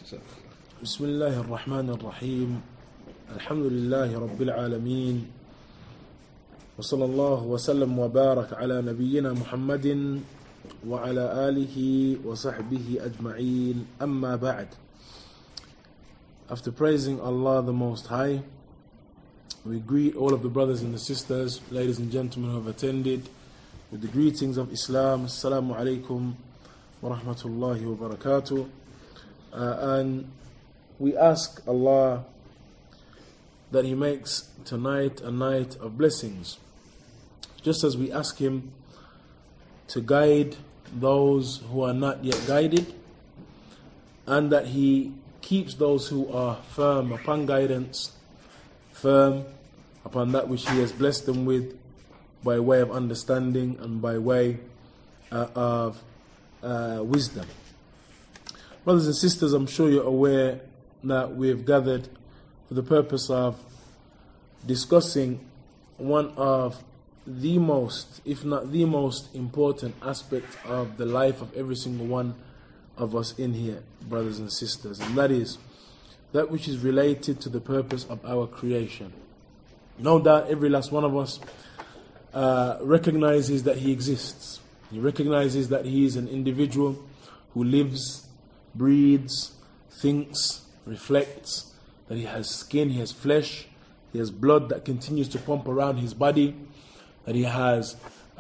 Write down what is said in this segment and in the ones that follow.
بسم الله الرحمن الرحيم الحمد لله رب العالمين وصلى الله وسلم وبارك على نبينا محمد وعلى آله وصحبه أجمعين أما بعد. After praising Allah the Most High, we greet all of the brothers and the sisters, ladies and gentlemen who have attended with the greetings of Islam. Assalamu alaikum wa rahmatullahi wa barakatuh. And we ask Allah that He makes tonight a night of blessings, just as we ask Him to guide those who are not yet guided, and that He keeps those who are firm upon guidance, firm upon that which He has blessed them with by way of understanding and by way of wisdom. Brothers and sisters, I'm sure you're aware that we have gathered for the purpose of discussing one of the most, if not the most important aspect of the life of every single one of us in here, brothers and sisters, and that is that which is related to the purpose of our creation. No doubt every last one of us recognizes that he exists. He recognizes that he is an individual who lives, breathes, thinks, reflects, that he has skin, he has flesh, he has blood that continues to pump around his body, that he has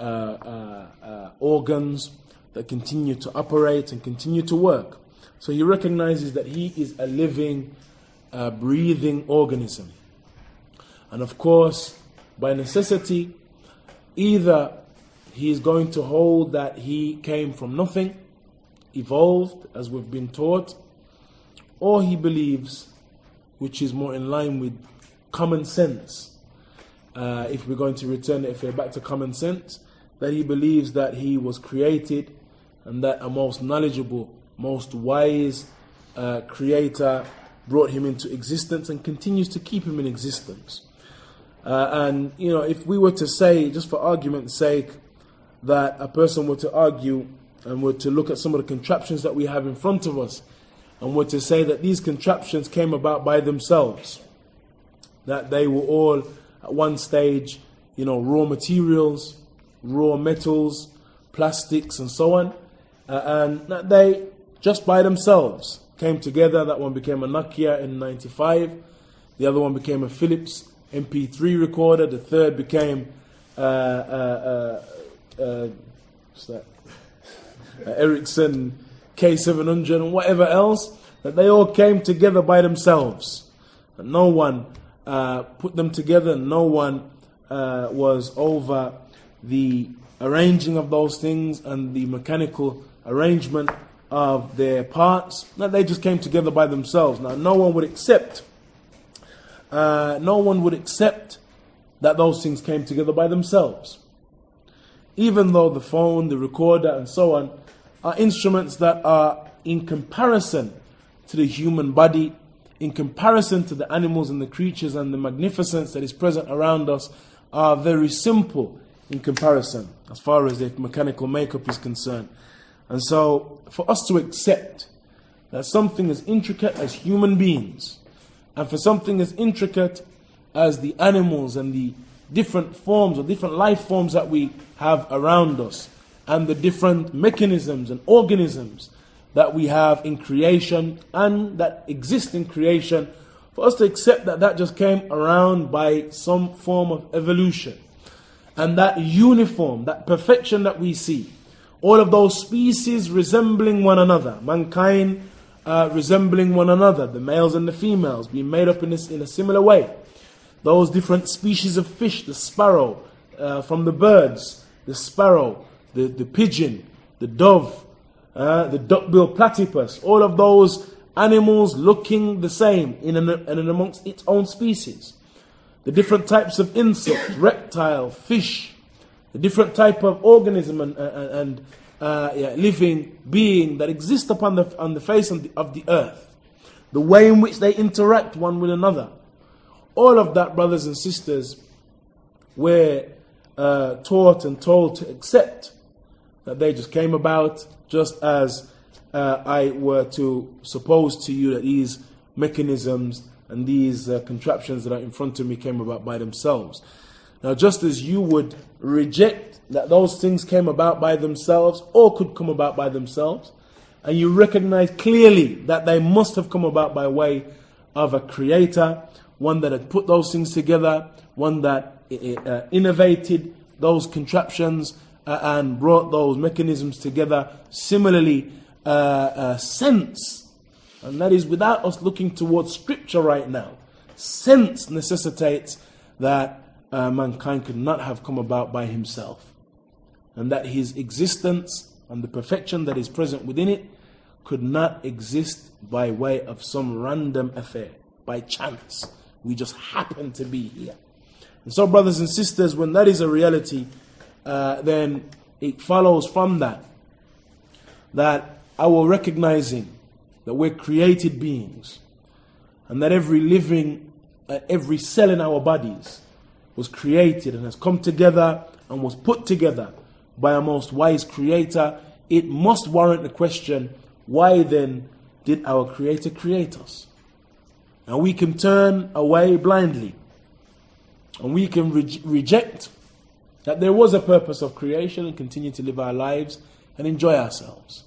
organs that continue to operate and continue to work. So he recognizes that he is a living, breathing organism. And of course, by necessity, either he is going to hold that he came from nothing, evolved as we've been taught, or he believes, which is more in line with common sense, if we're going to return the affair back to common sense, that he believes that he was created and that a most knowledgeable, most wise creator brought him into existence and continues to keep him in existence. And you know, if we were to say, just for argument's sake, that a person were to argue and were to look at some of the contraptions that we have in front of us, and were to say that these contraptions came about by themselves, that they were all at one stage, you know, raw materials, raw metals, plastics and so on, and that they just by themselves came together. That one became a Nokia in '95, the other one became a Philips MP3 recorder, the third became Ericsson K700 and whatever else, that they all came together by themselves. And no one put them together, no one was over the arranging of those things and the mechanical arrangement of their parts. That they just came together by themselves. Now no one would accept that those things came together by themselves. Even though the phone, the recorder and so on are instruments that are, in comparison to the human body, in comparison to the animals and the creatures and the magnificence that is present around us, are very simple in comparison as far as their mechanical makeup is concerned. And so for us to accept that something as intricate as human beings, and for something as intricate as the animals and the different forms or different life forms that we have around us, and the different mechanisms and organisms that we have in creation and that exist in creation, for us to accept that that just came around by some form of evolution, and that uniform, that perfection that we see, all of those species resembling one another, mankind resembling one another, the males and the females being made up in a similar way, those different species of fish, the sparrow from the birds, the sparrow, the pigeon, the dove, the duck-billed platypus, all of those animals looking the same in and amongst its own species. The different types of insect, reptile, fish, the different type of organism and living being that exist on the face of the earth, the way in which they interact one with another. All of that, brothers and sisters, we're taught and told to accept that they just came about just as I were to suppose to you that these mechanisms and these contraptions that are in front of me came about by themselves. Now, just as you would reject that those things came about by themselves or could come about by themselves, and you recognize clearly that they must have come about by way of a creator, one that had put those things together, one that innovated those contraptions and brought those mechanisms together. Similarly, sense, and that is without us looking towards scripture right now, sense necessitates that mankind could not have come about by himself, and that his existence and the perfection that is present within it could not exist by way of some random affair, by chance. We just happen to be here. And so, brothers and sisters, when that is a reality, then it follows from that our recognizing that we're created beings, and that every living, every cell in our bodies was created and has come together and was put together by a most wise creator, it must warrant the question, why then did our creator create us? And we can turn away blindly, and we can reject that there was a purpose of creation and continue to live our lives and enjoy ourselves.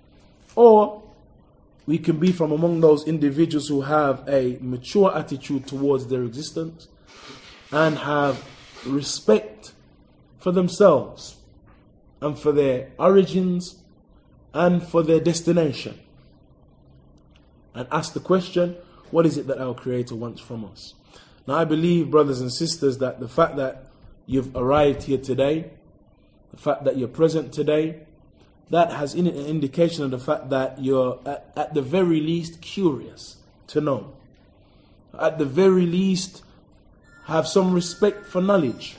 Or we can be from among those individuals who have a mature attitude towards their existence and have respect for themselves and for their origins and for their destination, and ask the question, what is it that our Creator wants from us? Now, I believe, brothers and sisters, that the fact that you've arrived here today, the fact that you're present today, that has an indication of the fact that you're at the very least curious to know. At the very least, have some respect for knowledge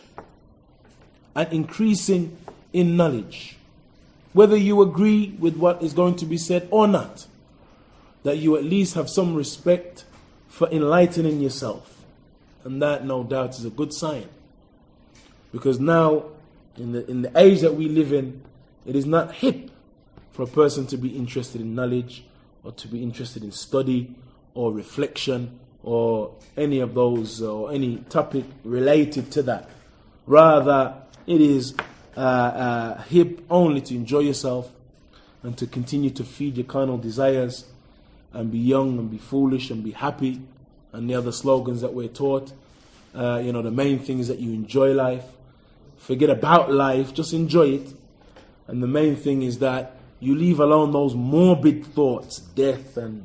and increasing in knowledge. Whether you agree with what is going to be said or not, that you at least have some respect for enlightening yourself. And that, no doubt, is a good sign. Because now, in the age that we live in, it is not hip for a person to be interested in knowledge or to be interested in study or reflection or any of those or any topic related to that. Rather, it is hip only to enjoy yourself and to continue to feed your carnal desires and be young and be foolish and be happy and the other slogans that we're taught. The main thing is that you enjoy life. Forget about life, just enjoy it. And the main thing is that you leave alone those morbid thoughts, death and,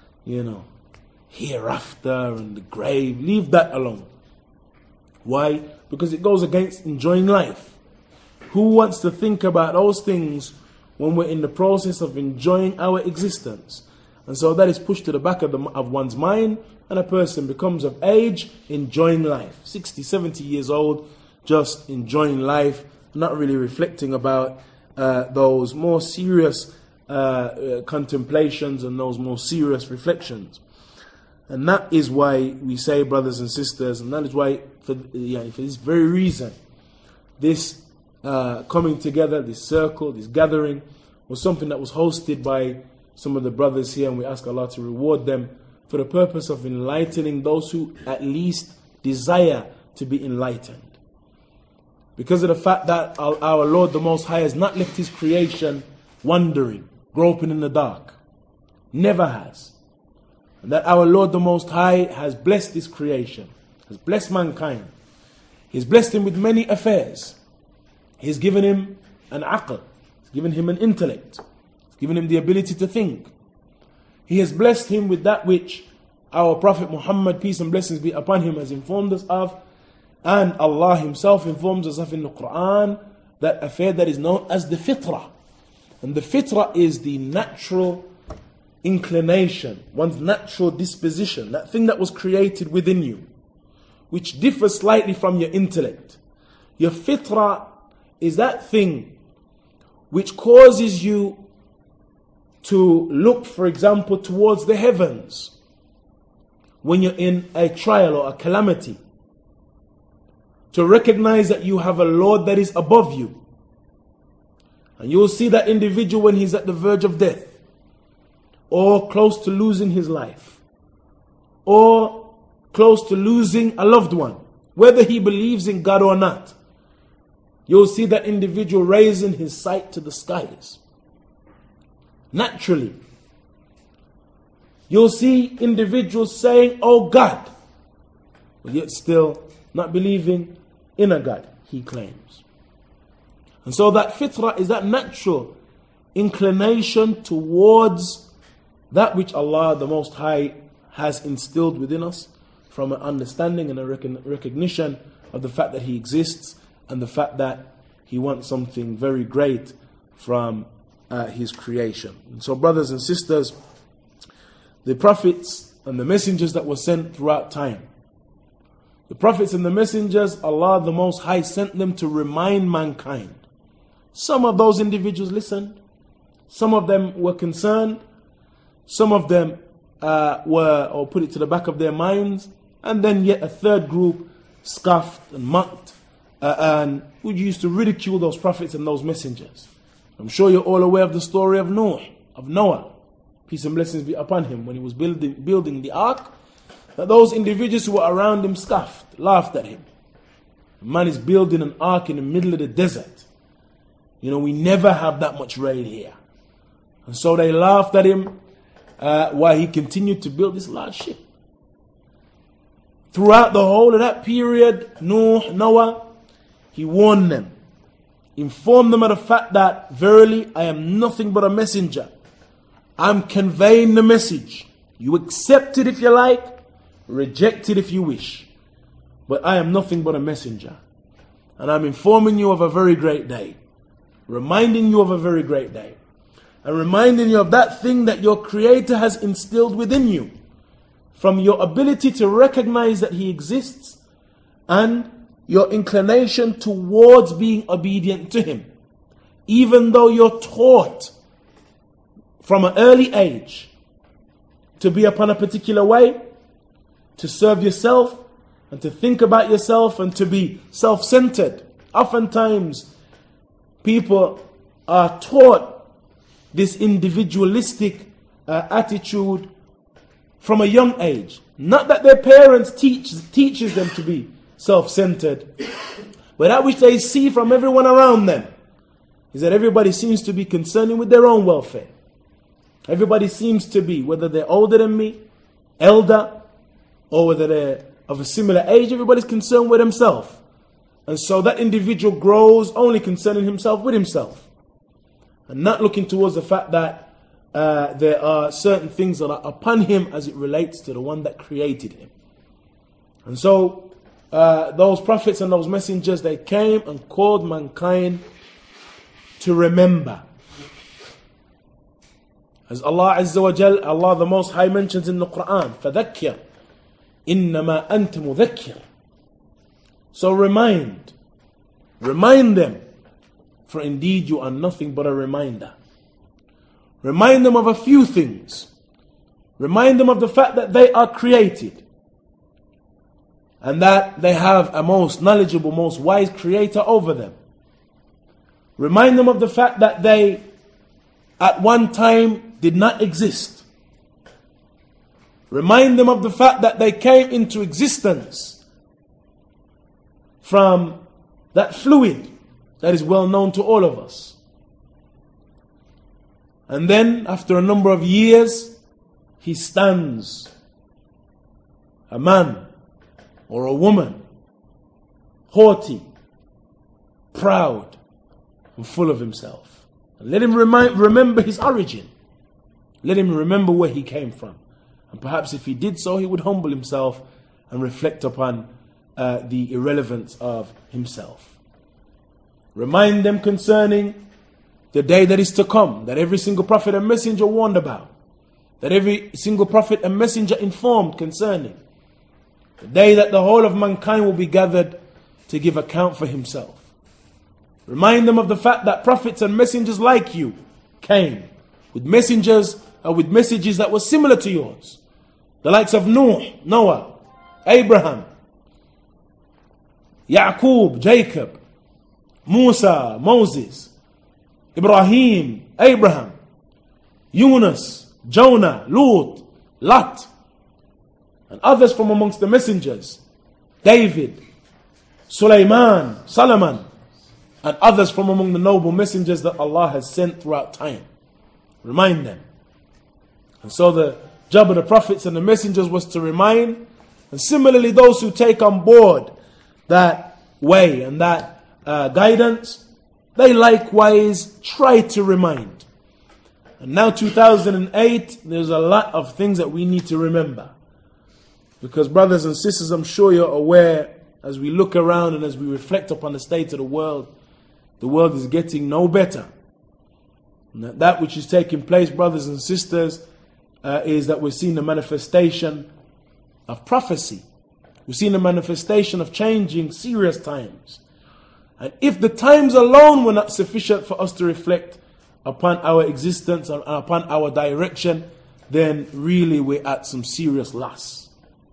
hereafter and the grave. Leave that alone. Why? Because it goes against enjoying life. Who wants to think about those things when we're in the process of enjoying our existence? And so that is pushed to the back of one's mind, and a person becomes of age enjoying life. 60, 70 years old, just enjoying life, not really reflecting about those more serious contemplations and those more serious reflections. And that is why we say, brothers and sisters, and that is why, for this very reason, this coming together, this circle, this gathering, was something that was hosted by some of the brothers here, and we ask Allah to reward them for the purpose of enlightening those who at least desire to be enlightened. Because of the fact that our Lord the Most High has not left His creation wandering, groping in the dark. Never has. And that our Lord the Most High has blessed His creation, has blessed mankind. He's blessed him with many affairs. He's given him an aql, He's given him an intellect, He's given him the ability to think. He has blessed him with that which our Prophet Muhammad, peace and blessings be upon him, has informed us of, and Allah Himself informs us of in the Quran, that affair that is known as the fitrah. And the fitrah is the natural inclination, one's natural disposition, that thing that was created within you, which differs slightly from your intellect. Your fitrah is that thing which causes you to look, for example, towards the heavens when you're in a trial or a calamity, to recognize that you have a Lord that is above you. And you will see that individual when he's at the verge of death. or close to losing his life, or close to losing a loved one, whether he believes in God or not, you'll see that individual raising his sight to the skies. Naturally. You'll see individuals saying, "Oh God," but yet still not believing in a God, he claims. And so that fitrah is that natural inclination towards that which Allah the Most High has instilled within us, from an understanding and a recognition of the fact that He exists and the fact that He wants something very great from His creation. And so, brothers and sisters, the prophets and the messengers that were sent throughout time, the prophets and the messengers, Allah the Most High sent them to remind mankind. Some of those individuals listened, some of them were concerned, some of them were, or put it to the back of their minds, and then yet a third group scoffed and mocked and who used to ridicule those prophets and those messengers. I'm sure you're all aware of the story of Noah, peace and blessings be upon him, when he was building the ark, that those individuals who were around him scoffed, laughed at him. The man is building an ark in the middle of the desert. We never have that much rain here. And so they laughed at him while he continued to build this large ship. Throughout the whole of that period, Noah, he warned them, informed them of the fact that, verily, I am nothing but a messenger. I'm conveying the message. You accept it if you like, reject it if you wish. But I am nothing but a messenger. And I'm informing you of a very great day. Reminding you of a very great day. And reminding you of that thing that your Creator has instilled within you. From your ability to recognize that He exists and your inclination towards being obedient to Him. Even though you're taught from an early age to be upon a particular way, to serve yourself and to think about yourself and to be self-centered. Oftentimes, people are taught this individualistic attitude from a young age. Not that their parents teaches them to be self-centered, but that which they see from everyone around them is that everybody seems to be concerned with their own welfare. Everybody seems to be, whether they're older than me, elder, or whether they're of a similar age, everybody's concerned with himself. And so that individual grows only concerning himself with himself, and not looking towards the fact that there are certain things that are upon him as it relates to the one that created him. And so those prophets and those messengers, they came and called mankind to remember. As Allah Azza wa Jal, Allah the Most High mentions in the Quran, فَذَكِّرْ إِنَّمَا أَنْتَ مُذَكِّرْ. So remind them, for indeed you are nothing but a reminder. Remind them of a few things. Remind them of the fact that they are created, and that they have a most knowledgeable, most wise Creator over them. Remind them of the fact that they, at one time, did not exist. Remind them of the fact that they came into existence from that fluid that is well known to all of us. And then, after a number of years, he stands, a man or a woman, haughty, proud, and full of himself. And let him remember his origin. Let him remember where he came from. And perhaps if he did so, he would humble himself and reflect upon the irrelevance of himself. Remind them concerning the day that is to come, that every single prophet and messenger warned about, that every single prophet and messenger informed concerning, the day that the whole of mankind will be gathered to give account for himself. Remind them of the fact that prophets and messengers like you came with messages that were similar to yours. The likes of Noah, Abraham, Yaqub, Jacob, Musa, Moses, Ibrahim, Abraham, Yunus, Jonah, Lut, Lot, and others from amongst the messengers, David, Sulaiman, Solomon, and others from among the noble messengers that Allah has sent throughout time. Remind them. And so the job of the prophets and the messengers was to remind, and similarly those who take on board that way and that guidance, they likewise try to remind. And now 2008, there's a lot of things that we need to remember. Because brothers and sisters, I'm sure you're aware, as we look around and as we reflect upon the state of the world is getting no better. And that which is taking place, brothers and sisters, is that we're seeing the manifestation of prophecy. We're seeing the manifestation of changing serious times. And if the times alone were not sufficient for us to reflect upon our existence and upon our direction, then really we're at some serious loss.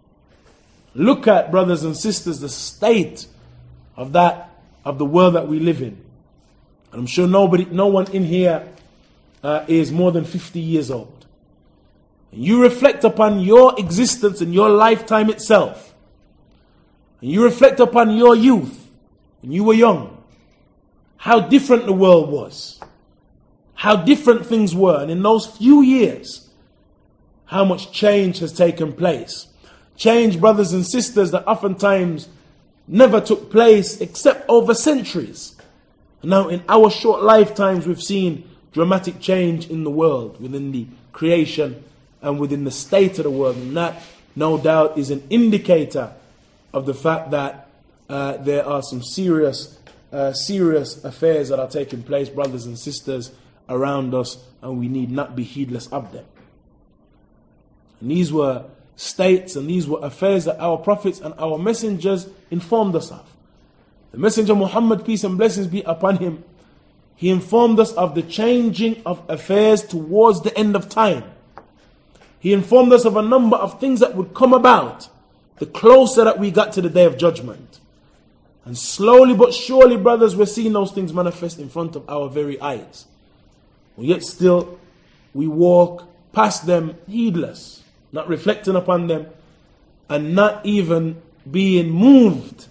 Look at, brothers and sisters, the state of the world that we live in. And I'm sure no one in here is more than 50 years old. And you reflect upon your existence and your lifetime itself. And you reflect upon your youth when you were young. How different the world was. How different things were. And in those few years, how much change has taken place. Change, brothers and sisters, that oftentimes never took place except over centuries. And now in our short lifetimes, we've seen dramatic change in the world, within the creation and within the state of the world. And that, no doubt, is an indicator of the fact that there are some serious affairs that are taking place, brothers and sisters, around us, and we need not be heedless of them. And these were states and these were affairs that our prophets and our messengers informed us of. The messenger Muhammad, peace and blessings be upon him, he informed us of the changing of affairs towards the end of time. He informed us of a number of things that would come about the closer that we got to the day of judgment. And slowly but surely, brothers, we're seeing those things manifest in front of our very eyes. And yet still, we walk past them heedless, not reflecting upon them, and not even being moved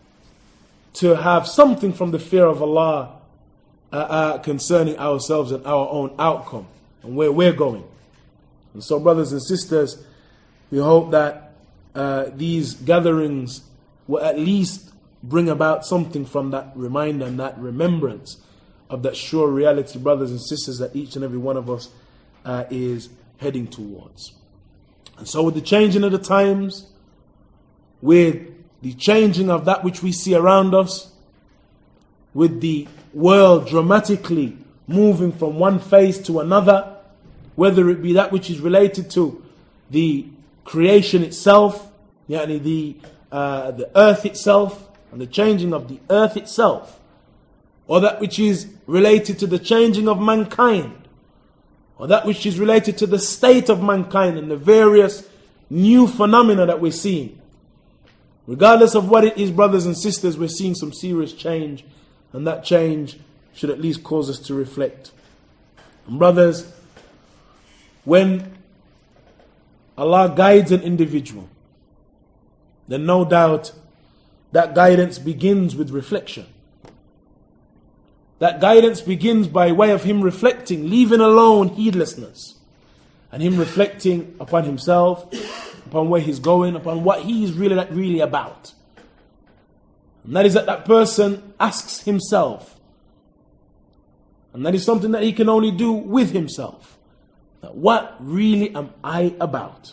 to have something from the fear of Allah concerning ourselves and our own outcome and where we're going. And so, brothers and sisters, we hope that these gatherings will at least bring about something from that reminder and that remembrance of that sure reality, brothers and sisters, that each and every one of us is heading towards. And so with the changing of the times, with the changing of that which we see around us, with the world dramatically moving from one phase to another, whether it be that which is related to the creation itself, yani the earth itself, and the changing of the earth itself, or that which is related to the changing of mankind, or that which is related to the state of mankind and the various new phenomena that we're seeing. Regardless of what it is, brothers and sisters, we're seeing some serious change, and that change should at least cause us to reflect. And brothers, when Allah guides an individual, then no doubt that guidance begins with reflection. That guidance begins by way of him reflecting, leaving alone heedlessness, and him reflecting upon himself, upon where he's going, upon what he is really about. And that is that person asks himself, and that is something that he can only do with himself, that what really am I about?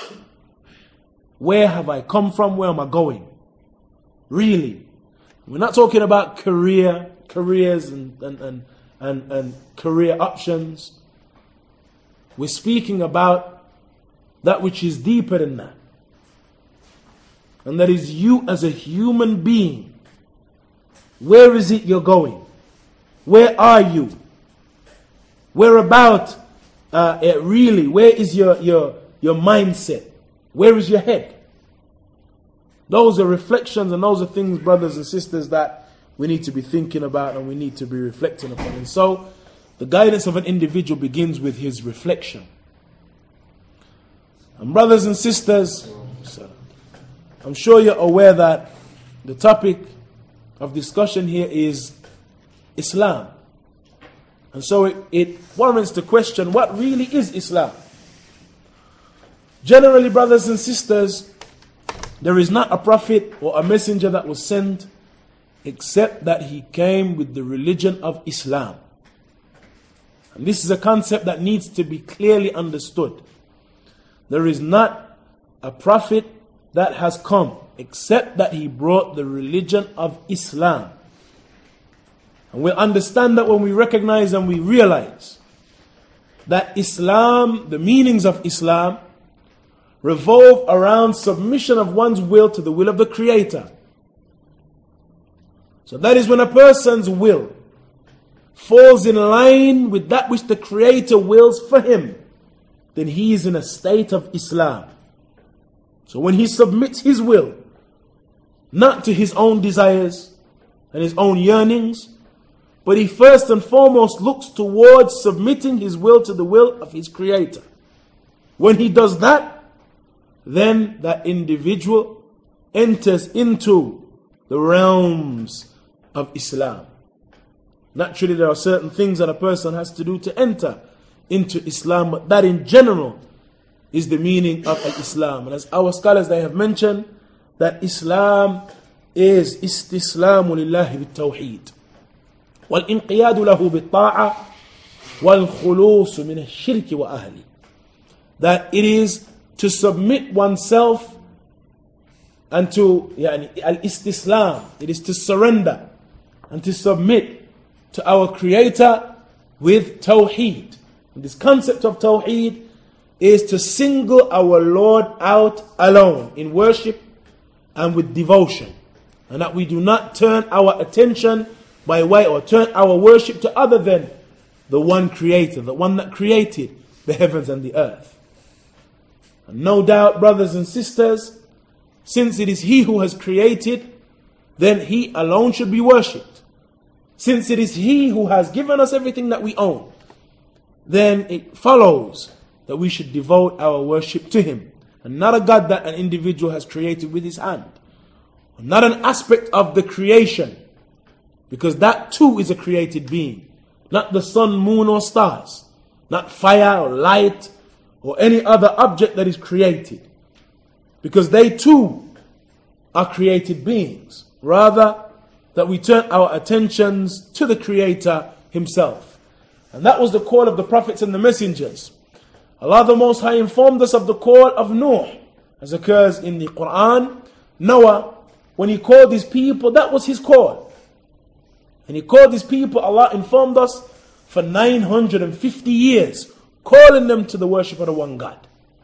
Where have I come from? Where am I going? Really. We're not talking about careers and career options. We're speaking about that which is deeper than that. And that is you as a human being. Where is it you're going? Where are you? Where about really? Where is your mindset? Where is your head? Those are reflections and those are things, brothers and sisters, that we need to be thinking about and we need to be reflecting upon. And so, the guidance of an individual begins with his reflection. And brothers and sisters, I'm sure you're aware that the topic of discussion here is Islam. And so it warrants the question, what really is Islam? Generally, brothers and sisters, there is not a prophet or a messenger that was sent except that he came with the religion of Islam. And this is a concept that needs to be clearly understood. There is not a prophet that has come except that he brought the religion of Islam. And we'll understand that when we recognize and we realize that Islam, the meanings of Islam, revolve around submission of one's will to the will of the Creator. So that is when a person's will falls in line with that which the Creator wills for him, then he is in a state of Islam. So when he submits his will, not to his own desires and his own yearnings, but he first and foremost looks towards submitting his will to the will of his Creator. When he does that, then that individual enters into the realms of Islam. Naturally, there are certain things that a person has to do to enter into Islam, but that in general is the meaning of Islam. And as our scholars, they have mentioned that Islam is istislamu lillahi bit-tawheed wal-inqiyadu lahu bit-ta'a wal-khulusu min ash-shirki wa ahli. That it is to submit oneself and to al-istislam, it is to surrender and to submit to our Creator with Tawheed. And this concept of Tawheed is to single our Lord out alone in worship and with devotion. And that we do not turn our attention by way or turn our worship to other than the one Creator, the one that created the heavens and the earth. And no doubt, brothers and sisters, since it is He who has created, then He alone should be worshipped. Since it is He who has given us everything that we own, then it follows that we should devote our worship to Him, and not a God that an individual has created with his hand, not an aspect of the creation, because that too is a created being, not the sun, moon or stars, not fire or light or any other object that is created, because they too are created beings. Rather, that we turn our attentions to the Creator Himself. And that was the call of the prophets and the messengers. Allah the Most High informed us of the call of Nuh, as occurs in the Quran. Noah, when he called his people, that was his call. And he called his people, Allah informed us, for 950 years, calling them to the worship of the one God.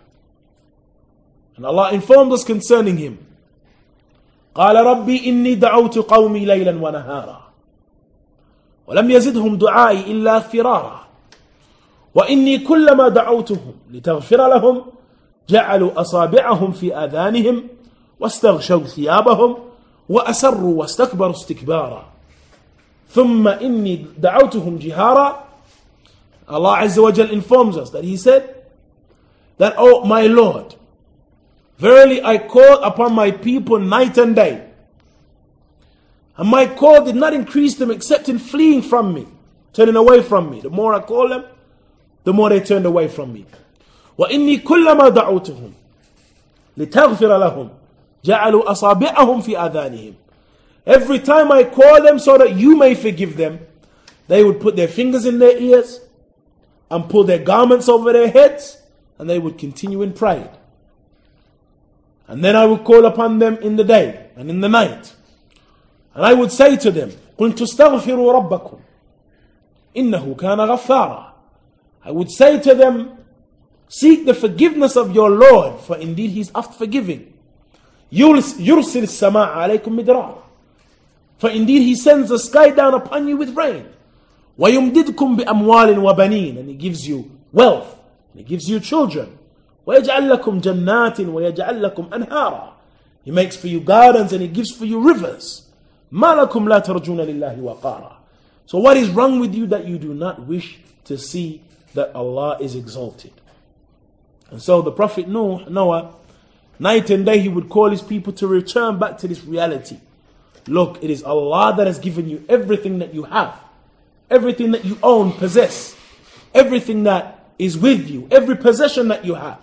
And Allah informed us concerning him. قال ربي إني دعوت قومي ليلا ونهارا ولم يزدهم دعائي إلا فرارا وإني كلما دعوتهم لتغفر لهم جعلوا أصابعهم في آذانهم واستغشوا ثيابهم وأسروا واستكبروا استكبارا ثم إني دعوتهم جهارا. Allah Azza wa Jal informs us that He said that, "Oh my Lord, verily I called upon my people night and day, and my call did not increase them except in fleeing from me, turning away from me. The more I call them, the more they turned away from me. وَإِنِّي كُلَّمَا دَعُوتُهُمْ لِتَغْفِرَ لَهُمْ جَعَلُوا أَصَابِعَهُمْ فِي آذَانِهِمْ." Every time I call them so that you may forgive them, they would put their fingers in their ears and pull their garments over their heads, and they would continue in pride. And then I would call upon them in the day and in the night, and I would say to them, قُلْ تُسْتَغْفِرُوا رَبَّكُمْ إِنَّهُ كَانَ غَفَّارًا. I would say to them, seek the forgiveness of your Lord, for indeed He is oft forgiving. يُرْسِلِ السَّمَاءَ عَلَيْكُمْ مِدْرَارًا. For indeed He sends the sky down upon you with rain. وَيُمْدِدْكُمْ بِأَمْوَالٍ وَبَنِينَ. And He gives you wealth, and He gives you children. وَيَجْعَلْ لَكُمْ جَنَّاتٍ وَيَجْعَلْ لَكُمْ أَنْهَارًا. He makes for you gardens and He gives for you rivers. مَا لَكُمْ لَا تَرْجُونَ لِلَّهِ وَقَارًا. So what is wrong with you that you do not wish to see that Allah is exalted? And so the Prophet Noah, night and day he would call his people to return back to this reality. Look, it is Allah that has given you everything that you have, everything that you own, possess, everything that is with you, every possession that you have.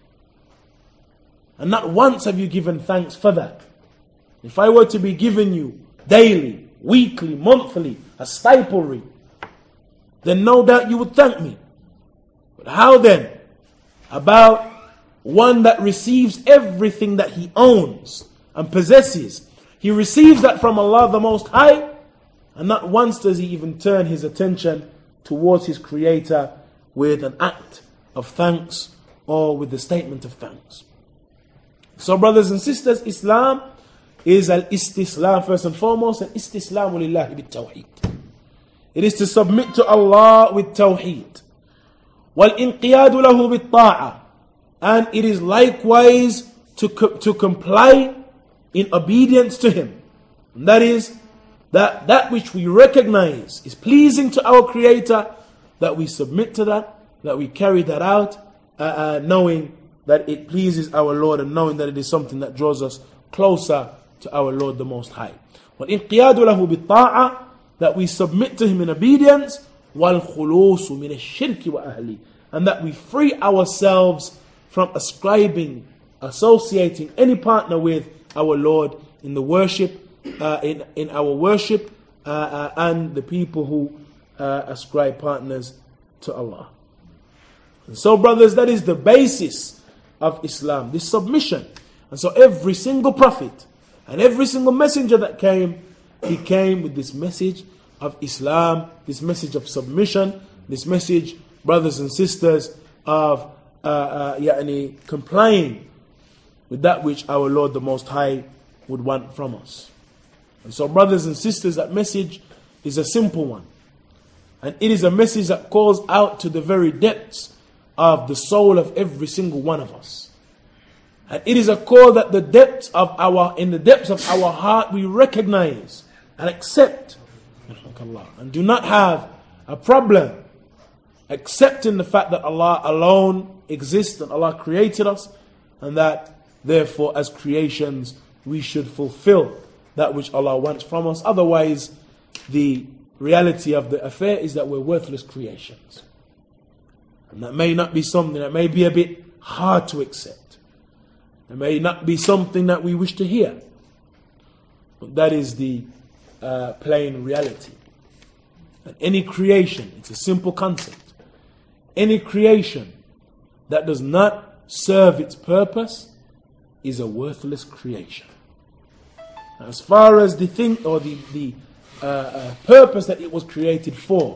And not once have you given thanks for that. If I were to be giving you daily, weekly, monthly, a stipulary, then no doubt you would thank me. But how then about one that receives everything that he owns and possesses? He receives that from Allah the Most High, and not once does he even turn his attention towards his Creator with an act of thanks or with the statement of thanks. So brothers and sisters, Islam is al-istislam first and foremost, and istislamu lillahi bit-tawheed. It is to submit to Allah with tawheed. Wal-inqiyadu lahu bit-ta'a. And it is likewise to comply in obedience to Him. And that is that which we recognize is pleasing to our Creator, that we submit to that we carry that out, knowing that it pleases our Lord and knowing that it is something that draws us closer to our Lord the Most High. وَالْإِنْقِيَادُ لَهُ بِالطَّاعَةِ, that we submit to Him in obedience, وَالْخُلُوصُ مِنَ الشِّرْكِ وَأَهْلِهِ, and that we free ourselves from ascribing, associating any partner with our Lord in the worship, in our worship, and the people who ascribe partners to Allah. And so brothers, that is the basis of Islam, this submission. And so every single prophet and every single messenger that came, he came with this message of Islam, this message of submission, this message, brothers and sisters, of complying with that which our Lord the Most High would want from us. And so brothers and sisters, that message is a simple one. And it is a message that calls out to the very depths of the soul of every single one of us. And it is a call that in the depths of our heart we recognize and accept, and do not have a problem accepting the fact that Allah alone exists and Allah created us, and that therefore as creations we should fulfill that which Allah wants from us. Otherwise, the reality of the affair is that we're worthless creations. And that may not be something that may be a bit hard to accept. It may not be something that we wish to hear. But that is the plain reality. And any creation, it's a simple concept. Any creation that does not serve its purpose is a worthless creation. As far as the thing or the purpose that it was created for,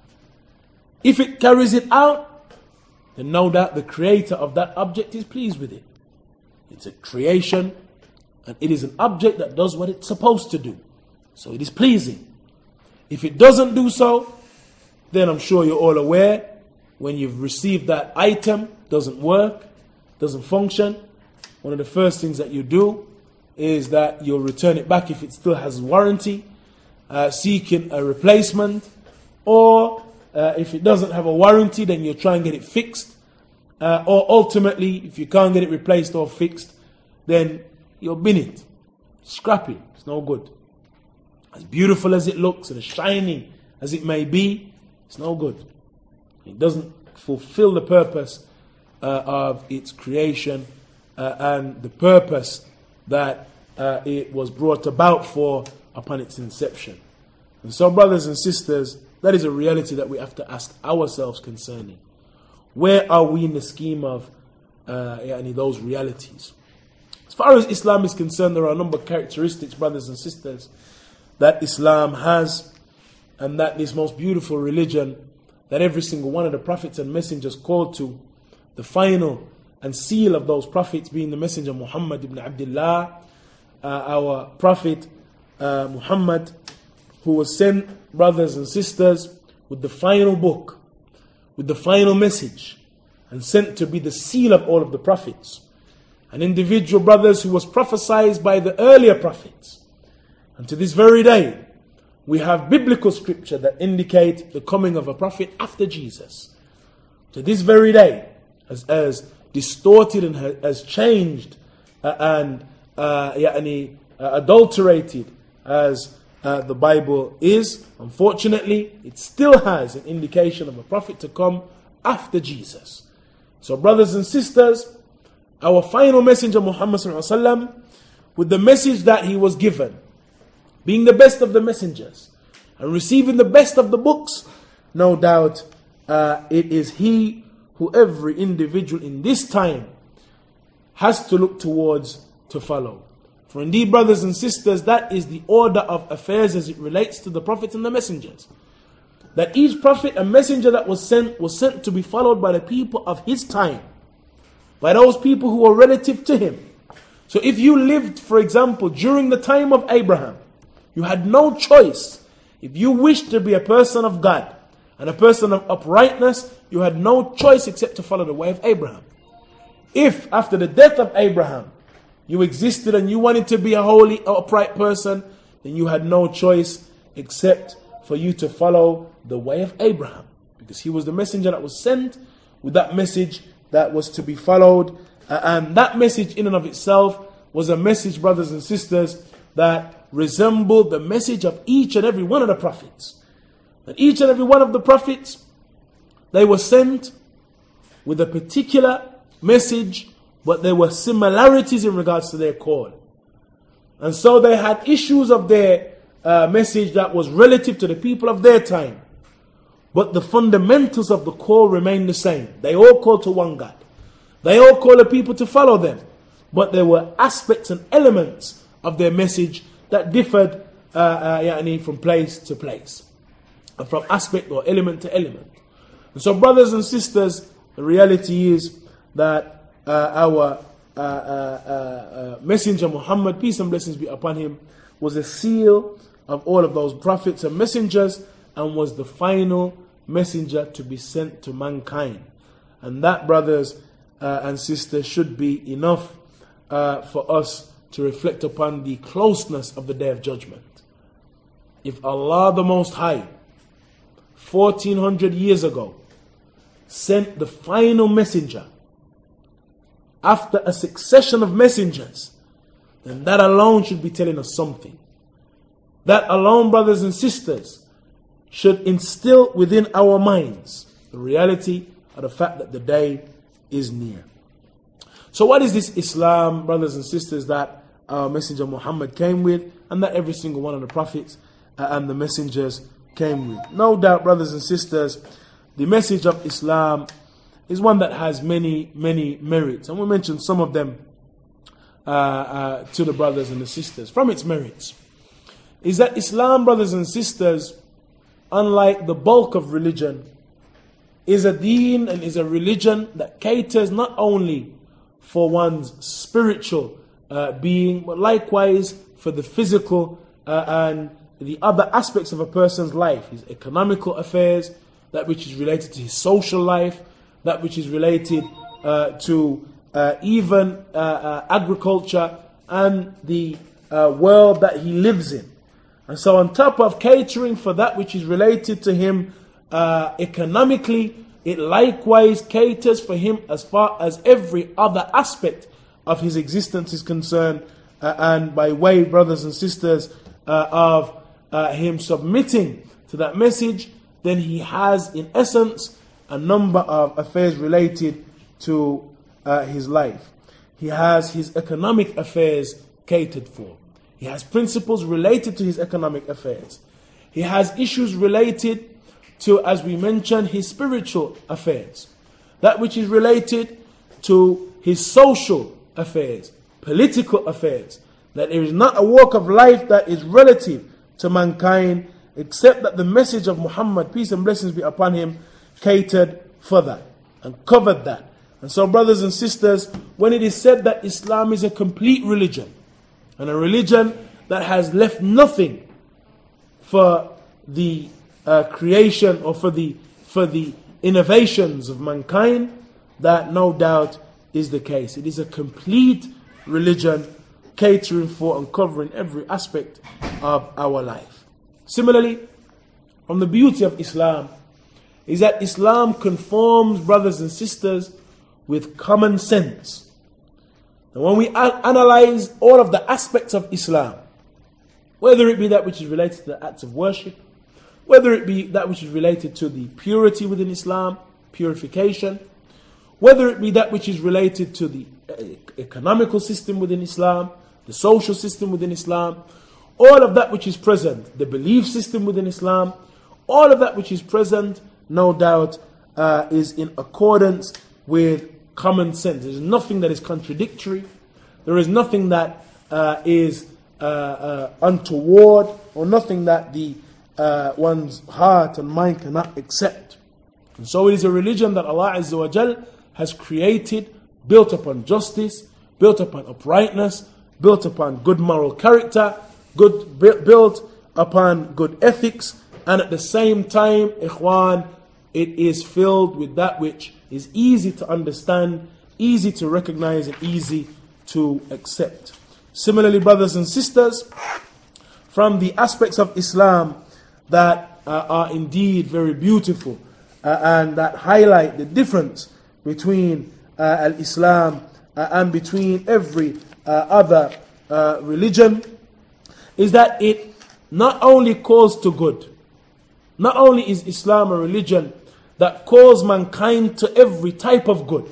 if it carries it out, then no doubt the creator of that object is pleased with it. It's a creation, and it is an object that does what it's supposed to do. So it is pleasing. If it doesn't do so, then I'm sure you're all aware, when you've received that item, doesn't work, doesn't function, one of the first things that you do is that you'll return it back if it still has warranty, seeking a replacement, or if it doesn't have a warranty, then you'll try and get it fixed, or ultimately, if you can't get it replaced or fixed, then you'll bin it, scrap it. It's no good. As beautiful as it looks and as shining as it may be, it's no good. It doesn't fulfill the purpose of its creation and the purpose that it was brought about for upon its inception. And so, brothers and sisters, that is a reality that we have to ask ourselves concerning. Where are we in the scheme of those realities? As far as Islam is concerned, there are a number of characteristics, brothers and sisters, that Islam has, and that this most beautiful religion that every single one of the prophets and messengers called to, the final and seal of those prophets being the messenger Muhammad ibn Abdullah, our prophet Muhammad, who was sent, brothers and sisters, with the final book, with the final message, and sent to be the seal of all of the prophets. An individual, brothers, who was prophesied by the earlier prophets. And to this very day, we have biblical scripture that indicate the coming of a prophet after Jesus. To this very day, as distorted and has changed and adulterated as the Bible is. Unfortunately, it still has an indication of a prophet to come after Jesus. So brothers and sisters, our final messenger Muhammad sallallahu alaihi wasallam, with the message that he was given, being the best of the messengers and receiving the best of the books, no doubt it is he who every individual in this time has to look towards to follow. For indeed, brothers and sisters, that is the order of affairs as it relates to the prophets and the messengers. That each prophet and messenger that was sent to be followed by the people of his time, by those people who were relative to him. So if you lived, for example, during the time of Abraham, you had no choice. If you wished to be a person of God and a person of uprightness, you had no choice except to follow the way of Abraham. If after the death of Abraham, you existed and you wanted to be a holy, upright person, then you had no choice except for you to follow the way of Abraham. Because he was the messenger that was sent with that message that was to be followed. And that message in and of itself was a message, brothers and sisters, that resembled the message of each and every one of the prophets. And each and every one of the prophets, they were sent with a particular message, but there were similarities in regards to their call. And so they had issues of their message that was relative to the people of their time. But the fundamentals of the call remained the same. They all called to one God. They all called the people to follow them. But there were aspects and elements of their message that differed from place to place, from aspect or element to element. And so, brothers and sisters, the reality is that our messenger Muhammad, peace and blessings be upon him, was a seal of all of those prophets and messengers, and was the final messenger to be sent to mankind. And that, brothers and sisters, should be enough for us to reflect upon the closeness of the Day of Judgment. If Allah the Most High, 1400 years ago, sent the final messenger after a succession of messengers, then that alone should be telling us something. That alone, brothers and sisters, should instill within our minds the reality of the fact that the day is near. So what is this Islam, brothers and sisters, that our messenger Muhammad came with, and that every single one of the prophets and the messengers came with? No doubt, brothers and sisters, the message of Islam is one that has many, many merits. And we mentioned some of them to the brothers and the sisters. From its merits is that Islam, brothers and sisters, unlike the bulk of religion, is a deen and is a religion that caters not only for one's spiritual being, but likewise for the physical and the other aspects of a person's life, his economical affairs, that which is related to his social life, that which is related to even agriculture and the world that he lives in. And so on top of catering for that which is related to him economically, it likewise caters for him as far as every other aspect of his existence is concerned. And by way, brothers and sisters, of him submitting to that message, then he has in essence a number of affairs related to his life. He has his economic affairs catered for. He has principles related to his economic affairs. He has issues related to, as we mentioned, his spiritual affairs. That which is related to his social affairs, political affairs. That there is not a walk of life that is relative to mankind except that the message of Muhammad, peace and blessings be upon him, catered for that and covered that. And so, brothers and sisters, when it is said that Islam is a complete religion, and a religion that has left nothing for the creation or for the innovations of mankind, that no doubt is the case. It is a complete religion catering for and covering every aspect of our life. Similarly, from the beauty of Islam is that Islam conforms, brothers and sisters, with common sense. And when we analyze all of the aspects of Islam, whether it be that which is related to the acts of worship, whether it be that which is related to the purity within Islam, purification, whether it be that which is related to the economical system within Islam, the social system within Islam, all of that which is present, the belief system within Islam, all of that which is present, no doubt, is in accordance with common sense. There is nothing that is contradictory. There is nothing that is untoward, or nothing that the one's heart and mind cannot accept. And so it is a religion that Allah Azza wa Jal has created, built upon justice, built upon uprightness, built upon good moral character, built upon good ethics, and at the same time, ikhwan, it is filled with that which is easy to understand, easy to recognize, and easy to accept. Similarly, brothers and sisters, from the aspects of Islam that are indeed very beautiful and that highlight the difference between al-Islam and between every other religion, is that it not only calls to good, not only is Islam a religion that calls mankind to every type of good,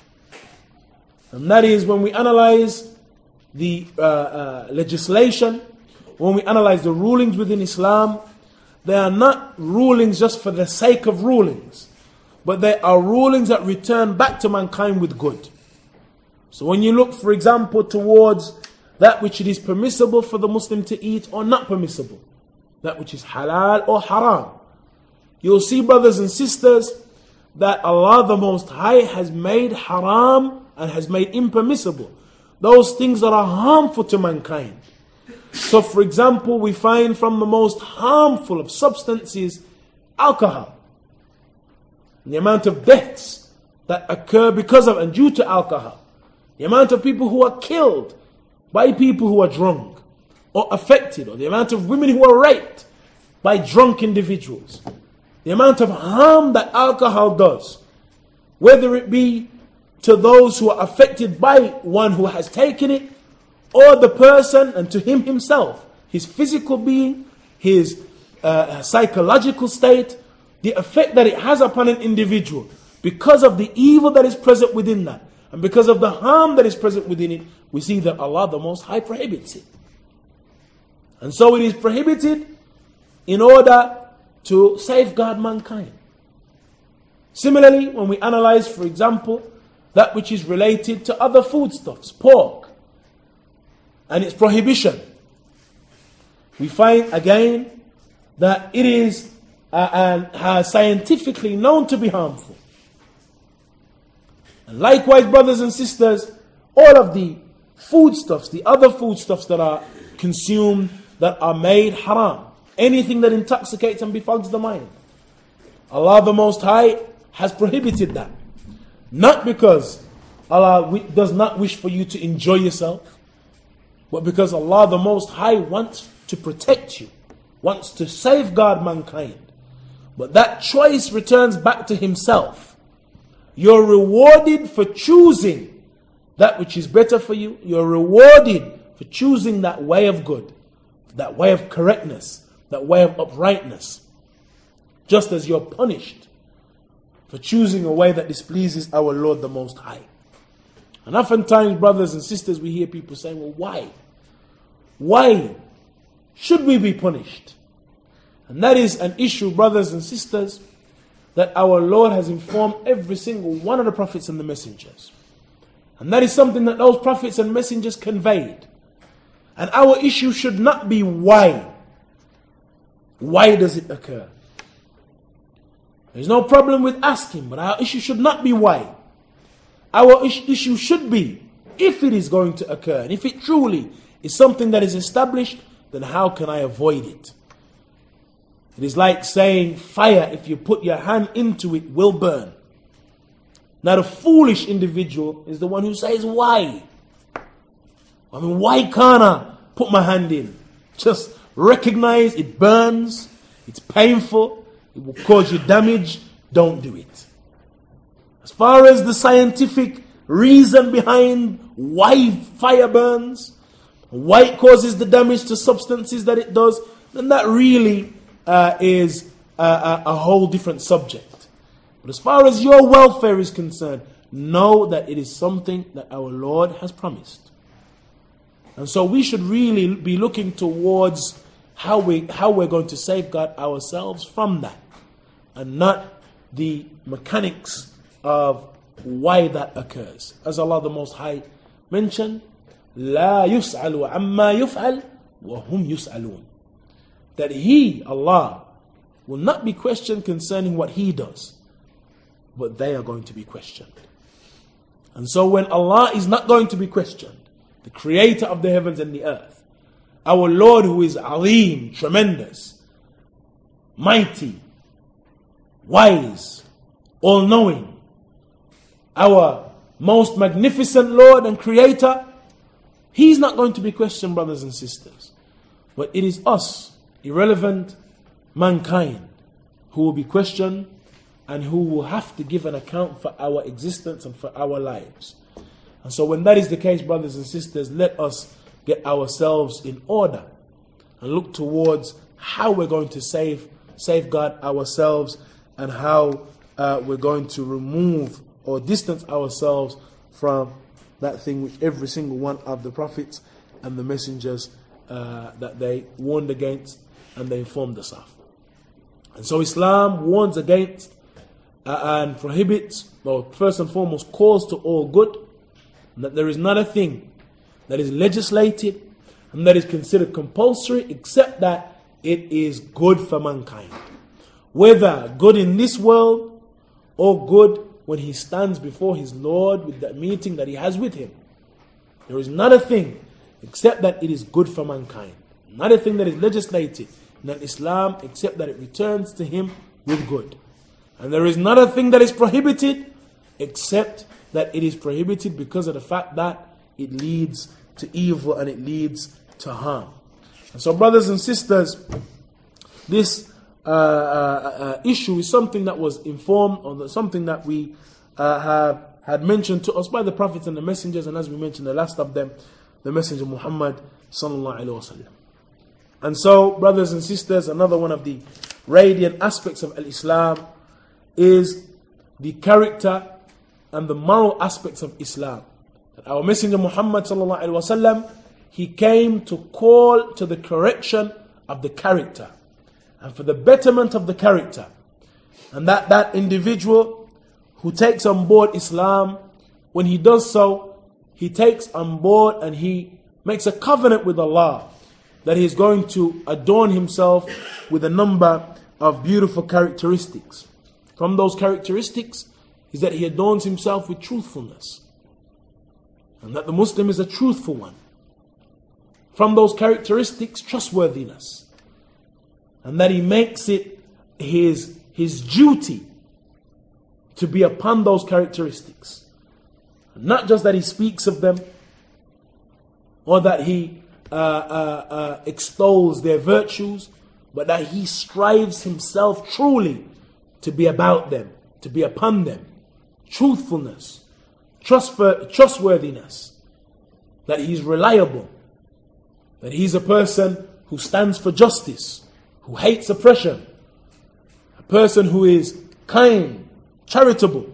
and that is when we analyze the legislation, when we analyze the rulings within Islam, they are not rulings just for the sake of rulings, but they are rulings that return back to mankind with good. So when you look, for example, towards that which it is permissible for the Muslim to eat or not permissible, that which is halal or haram, you'll see, brothers and sisters, that Allah the Most High has made haram and has made impermissible those things that are harmful to mankind. So, for example, we find from the most harmful of substances, alcohol. The amount of deaths that occur because of and due to alcohol. The amount of people who are killed by people who are drunk or affected, or the amount of women who are raped by drunk individuals. The amount of harm that alcohol does, whether it be to those who are affected by one who has taken it, or the person and to him himself, his physical being, his psychological state, the effect that it has upon an individual because of the evil that is present within that, and because of the harm that is present within it, we see that Allah the Most High prohibits it. And so it is prohibited in order to safeguard mankind. Similarly, when we analyze, for example, that which is related to other foodstuffs, pork, and its prohibition, we find again that it is scientifically known to be harmful. And likewise, brothers and sisters, all of the foodstuffs, the other foodstuffs that are consumed, that are made haram, anything that intoxicates and befogs the mind, Allah the Most High has prohibited that. Not because Allah does not wish for you to enjoy yourself, but because Allah the Most High wants to protect you, wants to safeguard mankind. But that choice returns back to Himself. You're rewarded for choosing that which is better for you. You're rewarded for choosing that way of good, that way of correctness, that way of uprightness. Just as you're punished for choosing a way that displeases our Lord the Most High. And oftentimes, brothers and sisters, we hear people saying, well, why? Why should we be punished? And that is an issue, brothers and sisters, that our Lord has informed every single one of the prophets and the messengers. And that is something that those prophets and messengers conveyed. And our issue should not be why. Why does it occur? There's no problem with asking, but our issue should not be why. Our issue should be, if it is going to occur, and if it truly is something that is established, then how can I avoid it? It is like saying fire, if you put your hand into it, will burn. Now the foolish individual is the one who says, why? I mean, why can't I put my hand in? Just recognize it burns, it's painful, it will cause you damage, don't do it. as far as the scientific reason behind why fire burns, why it causes the damage to substances that it does, then that really is a whole different subject. But as far as your welfare is concerned, know that it is something that our Lord has promised. And so we should really be looking towards how we're going to safeguard ourselves from that, and not the mechanics of why that occurs. As Allah the Most High mentioned, لا يسأل عما يفعل وهم يسألون. That He, Allah, will not be questioned concerning what He does, but they are going to be questioned. And so when Allah is not going to be questioned, the creator of the heavens and the earth, our Lord who is Alim, tremendous, mighty, wise, all-knowing, our most magnificent Lord and Creator, He's not going to be questioned, brothers and sisters. But it is us, irrelevant mankind, who will be questioned and who will have to give an account for our existence and for our lives. And so when that is the case, brothers and sisters, let us get ourselves in order and look towards how we're going to safeguard ourselves, and how we're going to remove or distance ourselves from that thing which every single one of the prophets and the messengers that they warned against and they informed us of. And so Islam warns against and prohibits, or first and foremost calls to all good, and that there is not a thing that is legislated and that is considered compulsory except that it is good for mankind. Whether good in this world or good when he stands before his Lord with that meeting that he has with him. There is not a thing except that it is good for mankind. Not a thing that is legislated in Islam except that it returns to him with good. And there is not a thing that is prohibited except that it is prohibited because of the fact that it leads to evil and it leads to harm. And so, brothers and sisters, this issue is something that was informed, or something that we had mentioned to us by the prophets and the messengers, and as we mentioned, the last of them, the Messenger Muhammad sallallahu alaihi wasallam. And so, brothers and sisters, another one of the radiant aspects of Islam is the character and the moral aspects of Islam. That our Messenger Muhammad sallallahu alaihi wasallam, he came to call to the correction of the character and for the betterment of the character, and that individual who takes on board Islam, when he does so, he takes on board and he makes a covenant with Allah that he is going to adorn himself with a number of beautiful characteristics. From those characteristics is that he adorns himself with truthfulness, and that the Muslim is a truthful one. From those characteristics, trustworthiness, and that he makes it his duty to be upon those characteristics. Not just that he speaks of them, or that he extols their virtues, but that he strives himself truly to be about them, to be upon them. Truthfulness, trustworthiness, that he's reliable, that he's a person who stands for justice, who hates oppression, a person who is kind, charitable,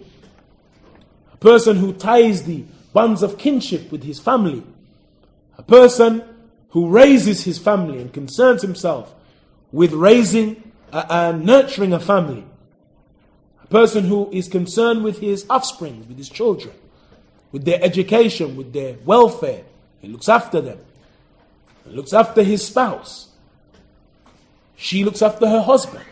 a person who ties the bonds of kinship with his family, a person who raises his family and concerns himself with raising and nurturing a family, a person who is concerned with his offspring, with his children, with their education, with their welfare. He looks after them. He looks after his spouse. She looks after her husband.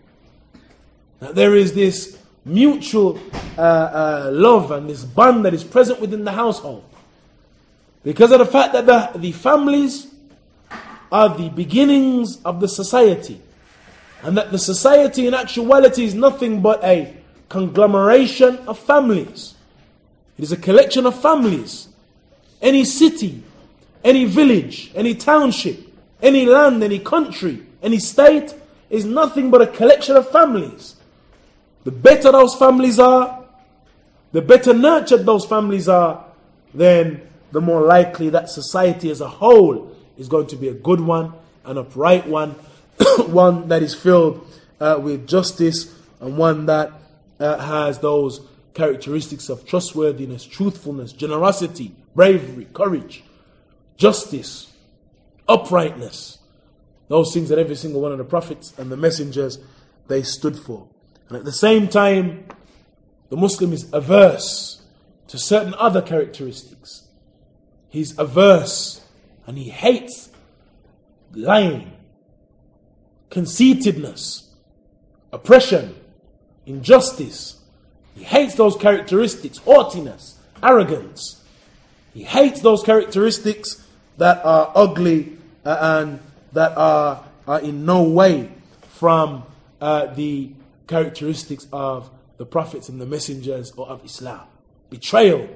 Now, there is this mutual love and this bond that is present within the household, because of the fact that the families are the beginnings of the society, and that the society in actuality is nothing but a conglomeration of families. It is a collection of families. Any city, any village, any township, any land, any country, any state is nothing but a collection of families. The better those families are, the better nurtured those families are, then the more likely that society as a whole is going to be a good one, an upright one, one that is filled with justice, and one that has those characteristics of trustworthiness, truthfulness, generosity, bravery, courage, justice, uprightness. Those things that every single one of the prophets and the messengers, they stood for. And at the same time, the Muslim is averse to certain other characteristics. He's averse and he hates lying, conceitedness, oppression, injustice. He hates those characteristics, haughtiness, arrogance. He hates those characteristics that are ugly and that are in no way from the characteristics of the prophets and the messengers or of Islam. Betrayal.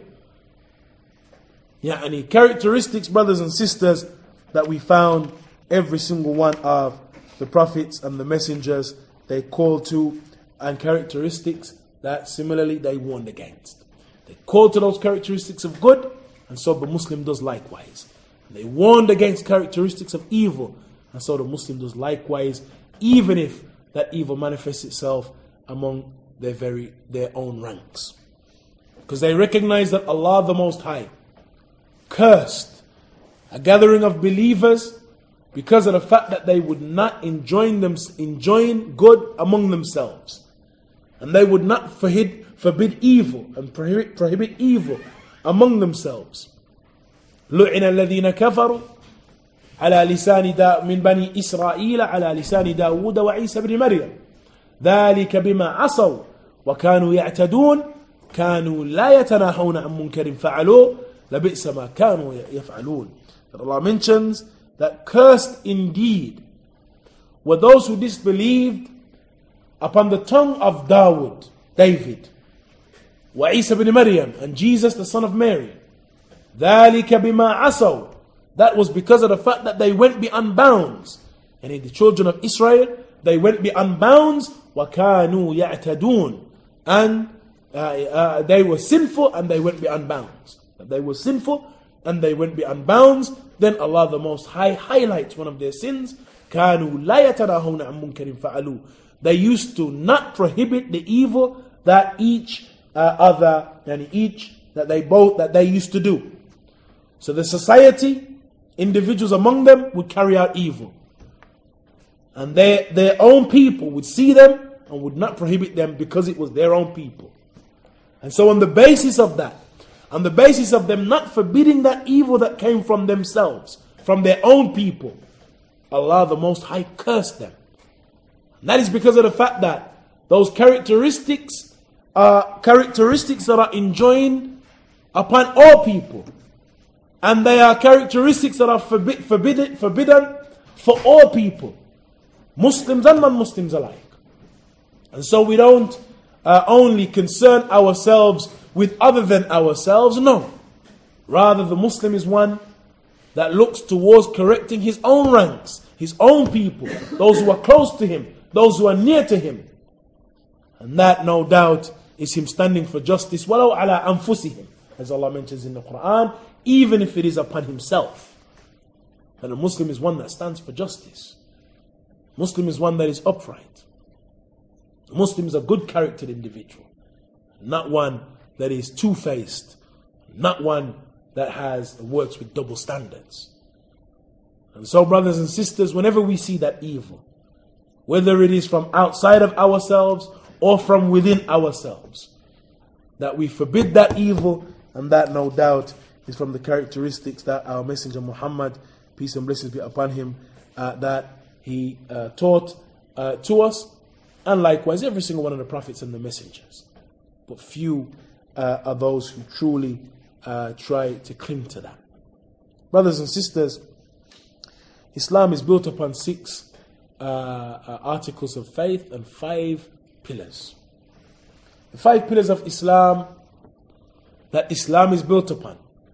Yeah, any characteristics, brothers and sisters, that we found every single one of the prophets and the messengers they called to, and characteristics that similarly they warned against. They called to those characteristics of good, and so the Muslim does likewise. They warned against characteristics of evil, and so the Muslim does likewise, even if that evil manifests itself among their own ranks. Because they recognize that Allah the Most High cursed a gathering of believers because of the fact that they would not enjoin good among themselves. And they would not forbid evil and prohibit evil among themselves. لُعِنَ الَّذِينَ كَفَرُوا على لسان من بني إسرائيل على لسان داود وعيسى بن مريم ذلك بما عصوا وكانوا يعتدون كانوا لا يتناهون عن منكر فعلوه لبئس ما كانوا يفعلون. That Allah mentions that cursed indeed were those who disbelieved upon the tongue of David, وعيسى بن مريم, and Jesus the son of Mary. ذلك بما عصوا, that was because of the fact that they went beyond bounds. And in the children of Israel, they went beyond bounds. وَكَانُوا يَعْتَدُونَ, and they were sinful and they went beyond bounds. They were sinful and they went beyond bounds. Then Allah the Most High highlights one of their sins. كَانُوا لَا يَتَنَاهُونَ عَن مُنكَرٍ فَعَلُوهُ, they used to not prohibit the evil that they used to do. So the society, individuals among them would carry out evil, and their own people would see them and would not prohibit them because it was their own people. And so on the basis of that, on the basis of them not forbidding that evil that came from themselves, from their own people, Allah the Most High cursed them. And that is because of the fact that those characteristics are characteristics that are enjoined upon all people. And they are characteristics that are forbidden for all people, Muslims and non-Muslims alike. And so we don't only concern ourselves with other than ourselves, no. Rather, the Muslim is one that looks towards correcting his own ranks, his own people, those who are close to him, those who are near to him. And that, no doubt, is him standing for justice, وَلَوْ عَلَىٰ أَنفُسِهِمْ, as Allah mentions in the Quran, even if it is upon himself. And a Muslim is one that stands for justice. Muslim is one that is upright. A Muslim is a good charactered individual, not one that is two-faced, not one that works with double standards. And so, brothers and sisters, whenever we see that evil, whether it is from outside of ourselves or from within ourselves, that we forbid that evil, and that no doubt is from the characteristics that our Messenger Muhammad, peace and blessings be upon him, that he taught to us, and likewise every single one of the prophets and the messengers. But few are those who truly try to cling to that. Brothers and sisters, Islam is built upon 6 articles of faith and 5 pillars. The 5 pillars of Islam that Islam is built upon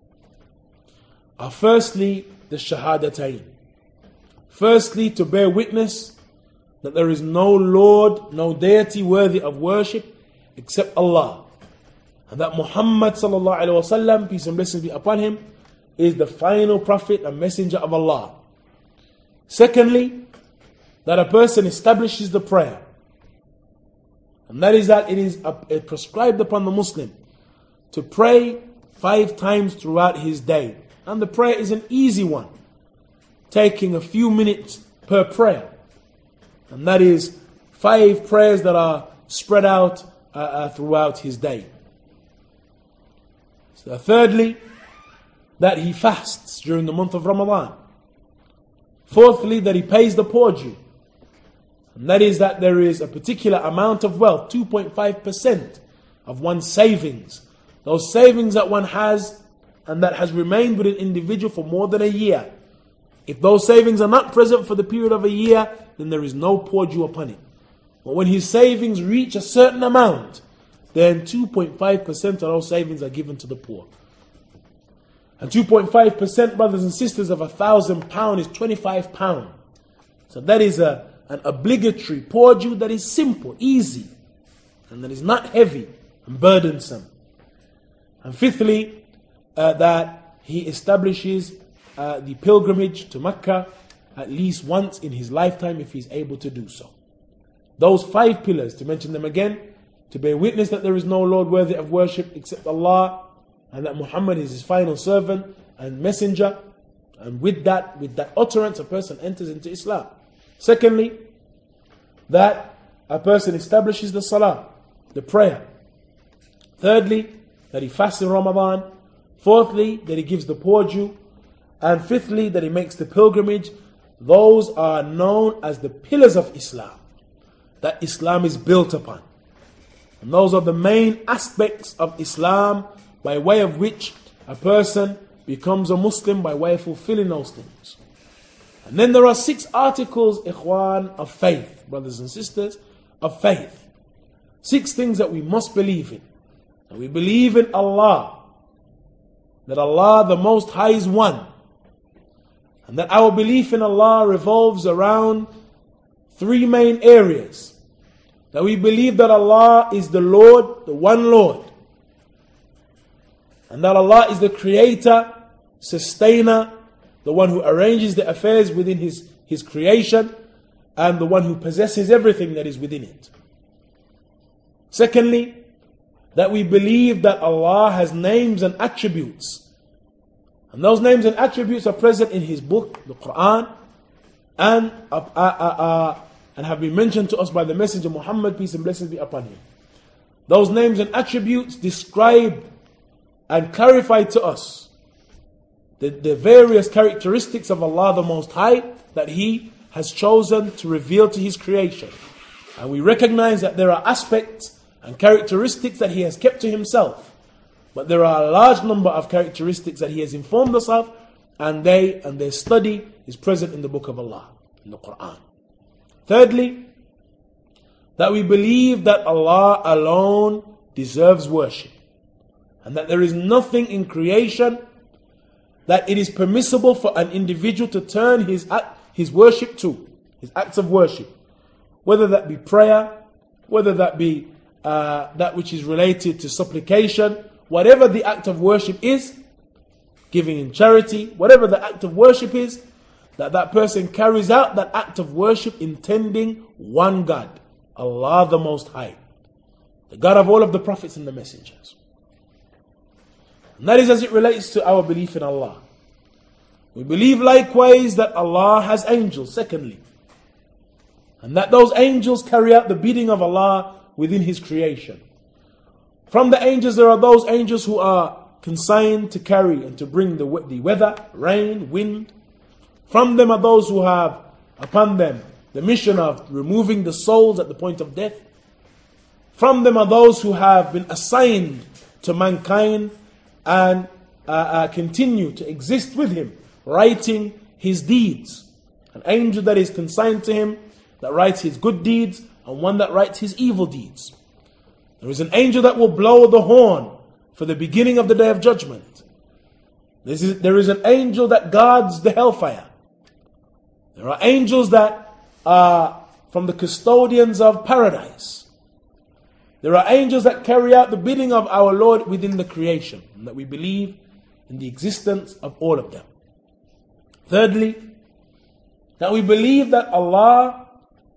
are firstly the Shahadatain. Firstly, to bear witness that there is no Lord, no deity worthy of worship except Allah. And that Muhammad sallallahu alaihi wasallam, peace and blessings be upon him, is the final prophet and messenger of Allah. Secondly, that a person establishes the prayer. And that is that it is prescribed upon the Muslim to pray 5 times throughout his day. And the prayer is an easy one, taking a few minutes per prayer. And that is 5 prayers that are spread out throughout his day. So thirdly, that he fasts during the month of Ramadan. Fourthly, that he pays the poor Jew. And that is that there is a particular amount of wealth, 2.5% of one's savings. Those savings that one has and that has remained with an individual for more than a year. If those savings are not present for the period of a year, then there is no poor Jew upon it. But when his savings reach a certain amount, then 2.5% of those savings are given to the poor. And 2.5%, brothers and sisters, of £1,000 is £25. So that is an obligatory poor Jew that is simple, easy, and that is not heavy and burdensome. And fifthly, that he establishes the pilgrimage to Mecca at least once in his lifetime if he's able to do so. Those 5 pillars, to mention them again: to bear witness that there is no Lord worthy of worship except Allah, and that Muhammad is his final servant and messenger. And with that utterance, a person enters into Islam. Secondly, that a person establishes the salah, the prayer. Thirdly, that he fasts in Ramadan. Fourthly, that he gives the poor Jew. And fifthly, that he makes the pilgrimage. Those are known as the pillars of Islam, that Islam is built upon. And those are the main aspects of Islam by way of which a person becomes a Muslim, by way of fulfilling those things. And then there are 6 articles, ikhwan, of faith, brothers and sisters, of faith. 6 things that we must believe in. And we believe in Allah, that Allah the Most High is one. And that our belief in Allah revolves around 3 main areas. That we believe that Allah is the Lord, the one Lord. And that Allah is the creator, sustainer, the one who arranges the affairs within His creation, and the one who possesses everything that is within it. Secondly, that we believe that Allah has names and attributes. And those names and attributes are present in His book, the Quran, and have been mentioned to us by the Messenger Muhammad, peace and blessings be upon him. Those names and attributes describe and clarify to us the various characteristics of Allah the Most High that He has chosen to reveal to His creation. And we recognize that there are aspects and characteristics that He has kept to Himself. But there are a large number of characteristics that He has informed us of, and their study is present in the book of Allah, in the Quran. Thirdly, that we believe that Allah alone deserves worship, and that there is nothing in creation that it is permissible for an individual to turn his worship to, his acts of worship, whether that be prayer, whether that be that which is related to supplication, whatever the act of worship is, giving in charity, whatever the act of worship is, that person carries out that act of worship intending one God, Allah the Most High, the God of all of the prophets and the messengers. And that is as it relates to our belief in Allah. We believe likewise that Allah has angels, secondly, and that those angels carry out the bidding of Allah within His creation. From the angels, there are those angels who are consigned to carry and to bring the weather, rain, wind. From them are those who have upon them the mission of removing the souls at the point of death. From them are those who have been assigned to mankind and continue to exist with him, writing his deeds. An angel that is consigned to him, that writes his good deeds, and one that writes his evil deeds. There is an angel that will blow the horn for the beginning of the day of judgment. There is an angel that guards the hellfire. There are angels that are from the custodians of paradise. There are angels that carry out the bidding of our Lord within the creation, and that we believe in the existence of all of them. Thirdly, that we believe that Allah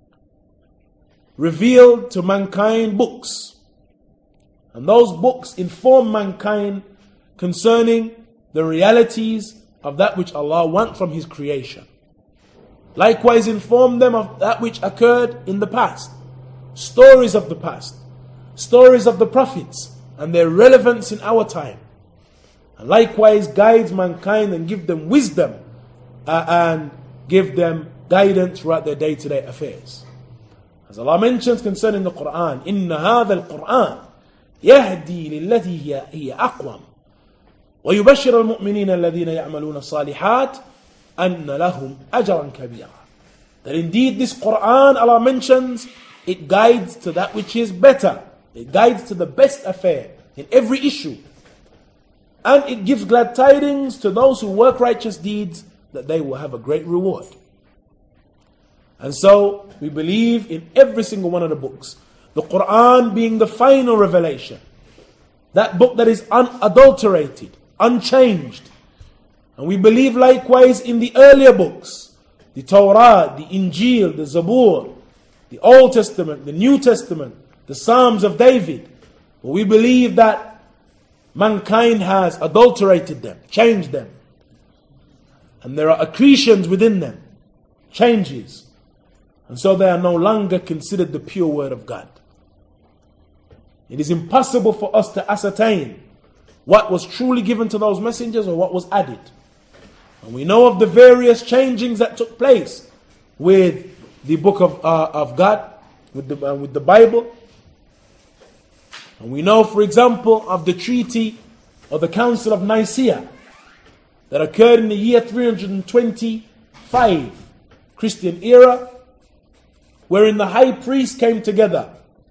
revealed to mankind books, and those books inform mankind concerning the realities of that which Allah wants from His creation. Likewise, inform them of that which occurred in the past, stories of the past, stories of the prophets and their relevance in our time. And likewise guides mankind and give them wisdom and give them guidance throughout their day-to-day affairs. As Allah mentions concerning the Quran, إِنَّ هَذَا الْقُرْآنِ يَهْدِي لِلَّتِي هِيَ أَقْوَمُ وَيُبَشِّرُ الْمُؤْمِنِينَ الَّذِينَ يَعْمَلُونَ الصَّالِحَاتِ أَنَّ لَهُمْ أَجْرًا كَبِيرًا. That indeed this Quran, Allah mentions, it guides to that which is better. It guides to the best affair in every issue. And it gives glad tidings to those who work righteous deeds that they will have a great reward. And so we believe in every single one of the books. The Quran being the final revelation. That book that is unadulterated, unchanged. And we believe likewise in the earlier books. The Torah, the Injil, the Zabur, the Old Testament, the New Testament, the Psalms of David. But we believe that mankind has adulterated them, changed them. And there are accretions within them, changes. And so they are no longer considered the pure word of God. It is impossible for us to ascertain what was truly given to those messengers or what was added. And we know of the various changings that took place with the book of God, with the Bible. And we know, for example, of the treaty of the Council of Nicaea that occurred in the year 325 Christian era, wherein the high priest came together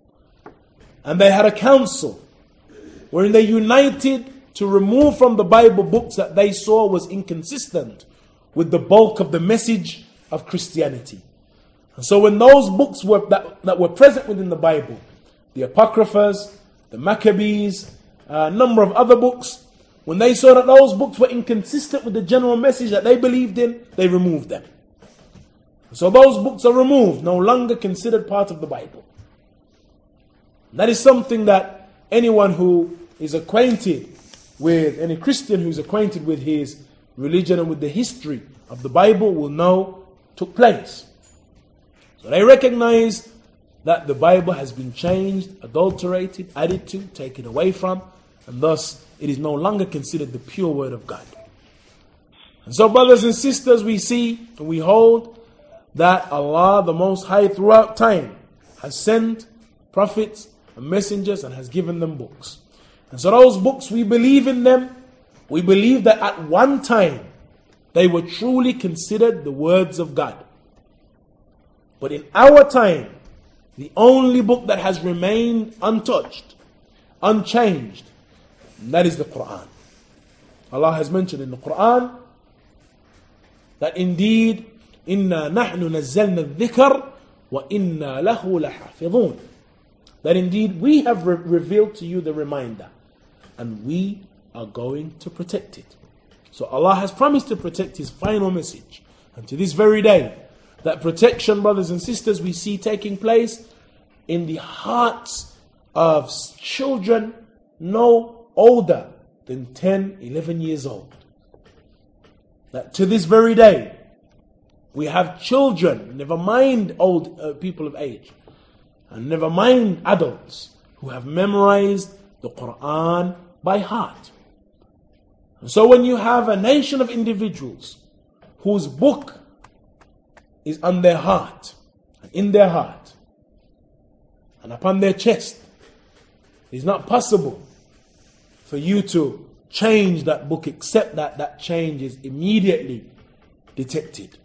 and they had a council wherein they united to remove from the Bible books that they saw was inconsistent with the bulk of the message of Christianity. And so when those books that were present within the Bible, the Apocryphas, the Maccabees, a number of other books, when they saw that those books were inconsistent with the general message that they believed in, they removed them. So those books are removed, no longer considered part of the Bible. That is something that anyone who is acquainted with, any Christian who is acquainted with his religion and with the history of the Bible will know took place. So they recognize that the Bible has been changed, adulterated, added to, taken away from, and thus it is no longer considered the pure word of God. And so, brothers and sisters, we see and we hold that Allah the Most High throughout time has sent prophets and messengers and has given them books. And so those books, we believe in them. We believe that at one time they were truly considered the words of God. But in our time, the only book that has remained untouched, unchanged, and that is the Quran. Allah has mentioned in the Quran that indeed, إِنَّا نَحْنُ نَزَّلْنَا الذِّكْرَ وَإِنَّا لَهُ لَحَافِظُونَ. That indeed we have revealed to you the reminder, and we are going to protect it. So Allah has promised to protect His final message. And to this very day, that protection, brothers and sisters, we see taking place in the hearts of children no older than 10, 11 years old. That to this very day, we have children, never mind old people of age, and never mind adults, who have memorized the Quran by heart. And so when you have a nation of individuals whose book is on their heart, and in their heart, and upon their chest, it's not possible for you to change that book except that that change is immediately detected.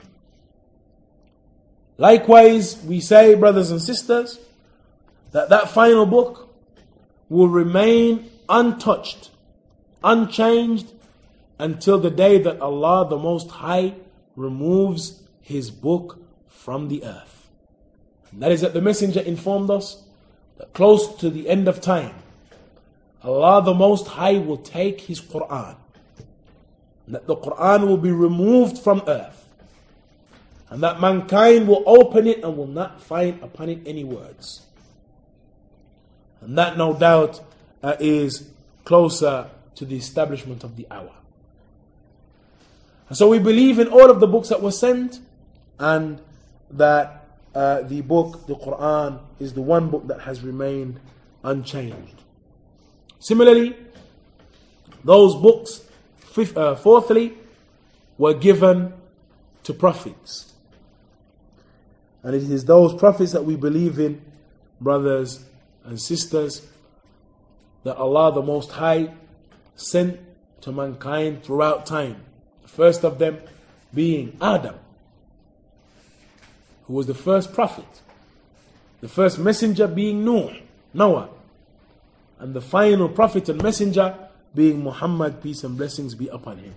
Likewise, we say, brothers and sisters, that that final book will remain untouched, unchanged, until the day that Allah the Most High removes His book from the earth. And that is that the Messenger informed us that close to the end of time, Allah the Most High will take His Quran, and that the Quran will be removed from earth, and that mankind will open it and will not find upon it any words. And that no doubt is closer to the establishment of the hour. And so we believe in all of the books that were sent, and that the book, the Quran, is the one book that has remained unchanged. Similarly, those books, fourthly, were given to prophets. And it is those prophets that we believe in, brothers and sisters, that Allah the Most High sent to mankind throughout time. The first of them being Adam, who was the first prophet. The first messenger being Noah. And the final prophet and messenger being Muhammad, peace and blessings be upon him.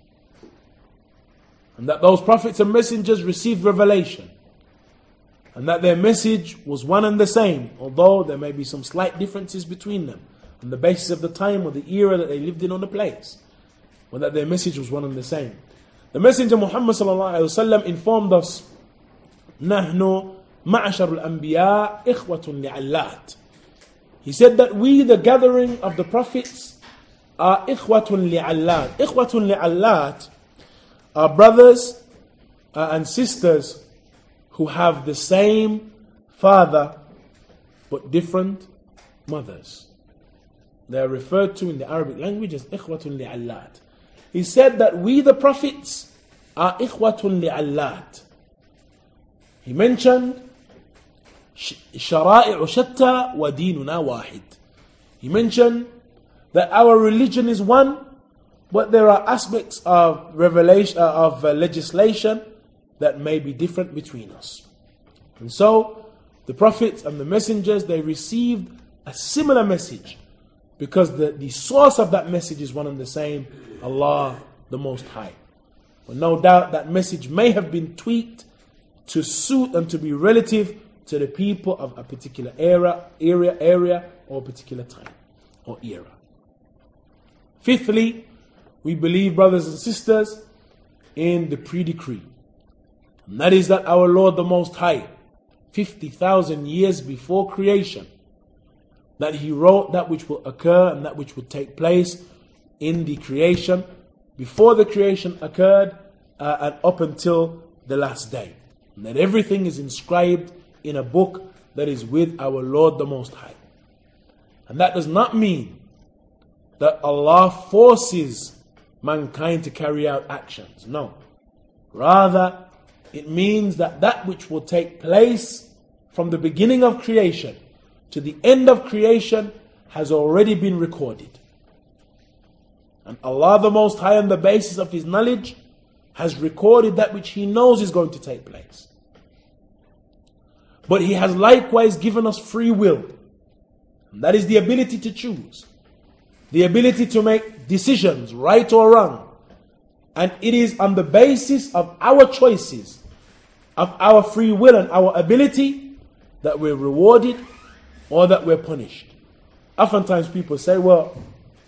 And that those prophets and messengers received revelation, and that their message was one and the same, although there may be some slight differences between them on the basis of the time or the era that they lived in or the place, but that their message was one and the same. The Messenger Muhammad ﷺ informed us, نحن معشر الأنبياء إخوة لعلات. He said that we, the gathering of the prophets, are إخوة لعلات. إخوة لعلات are brothers and sisters who have the same father but different mothers. They are referred to in the Arabic language as إخوة لعلات. He said that we, the prophets, are إخوة لعلات. He mentioned شرائع شتى وديننا واحد. He mentioned that our religion is one, but there are aspects of legislation that may be different between us. And so the prophets and the messengers, they received a similar message, because the source of that message is one and the same, Allah the Most High. But no doubt that message may have been tweaked to suit and to be relative to the people of a particular area or a particular time or era. Fifthly, we believe, brothers and sisters, in the pre-decree. And that is that our Lord the Most High, 50,000 years before creation, that He wrote that which will occur and that which will take place in the creation, before the creation occurred and up until the last day. And that everything is inscribed in a book that is with our Lord the Most High. And that does not mean that Allah forces mankind to carry out actions. No. Rather, it means that that which will take place from the beginning of creation to the end of creation has already been recorded. And Allah the Most High, on the basis of His knowledge, has recorded that which He knows is going to take place. But He has likewise given us free will. And that is the ability to choose. The ability to make decisions, right or wrong. And it is on the basis of our choices, of our free will and our ability, that we're rewarded or that we're punished. Oftentimes people say, well,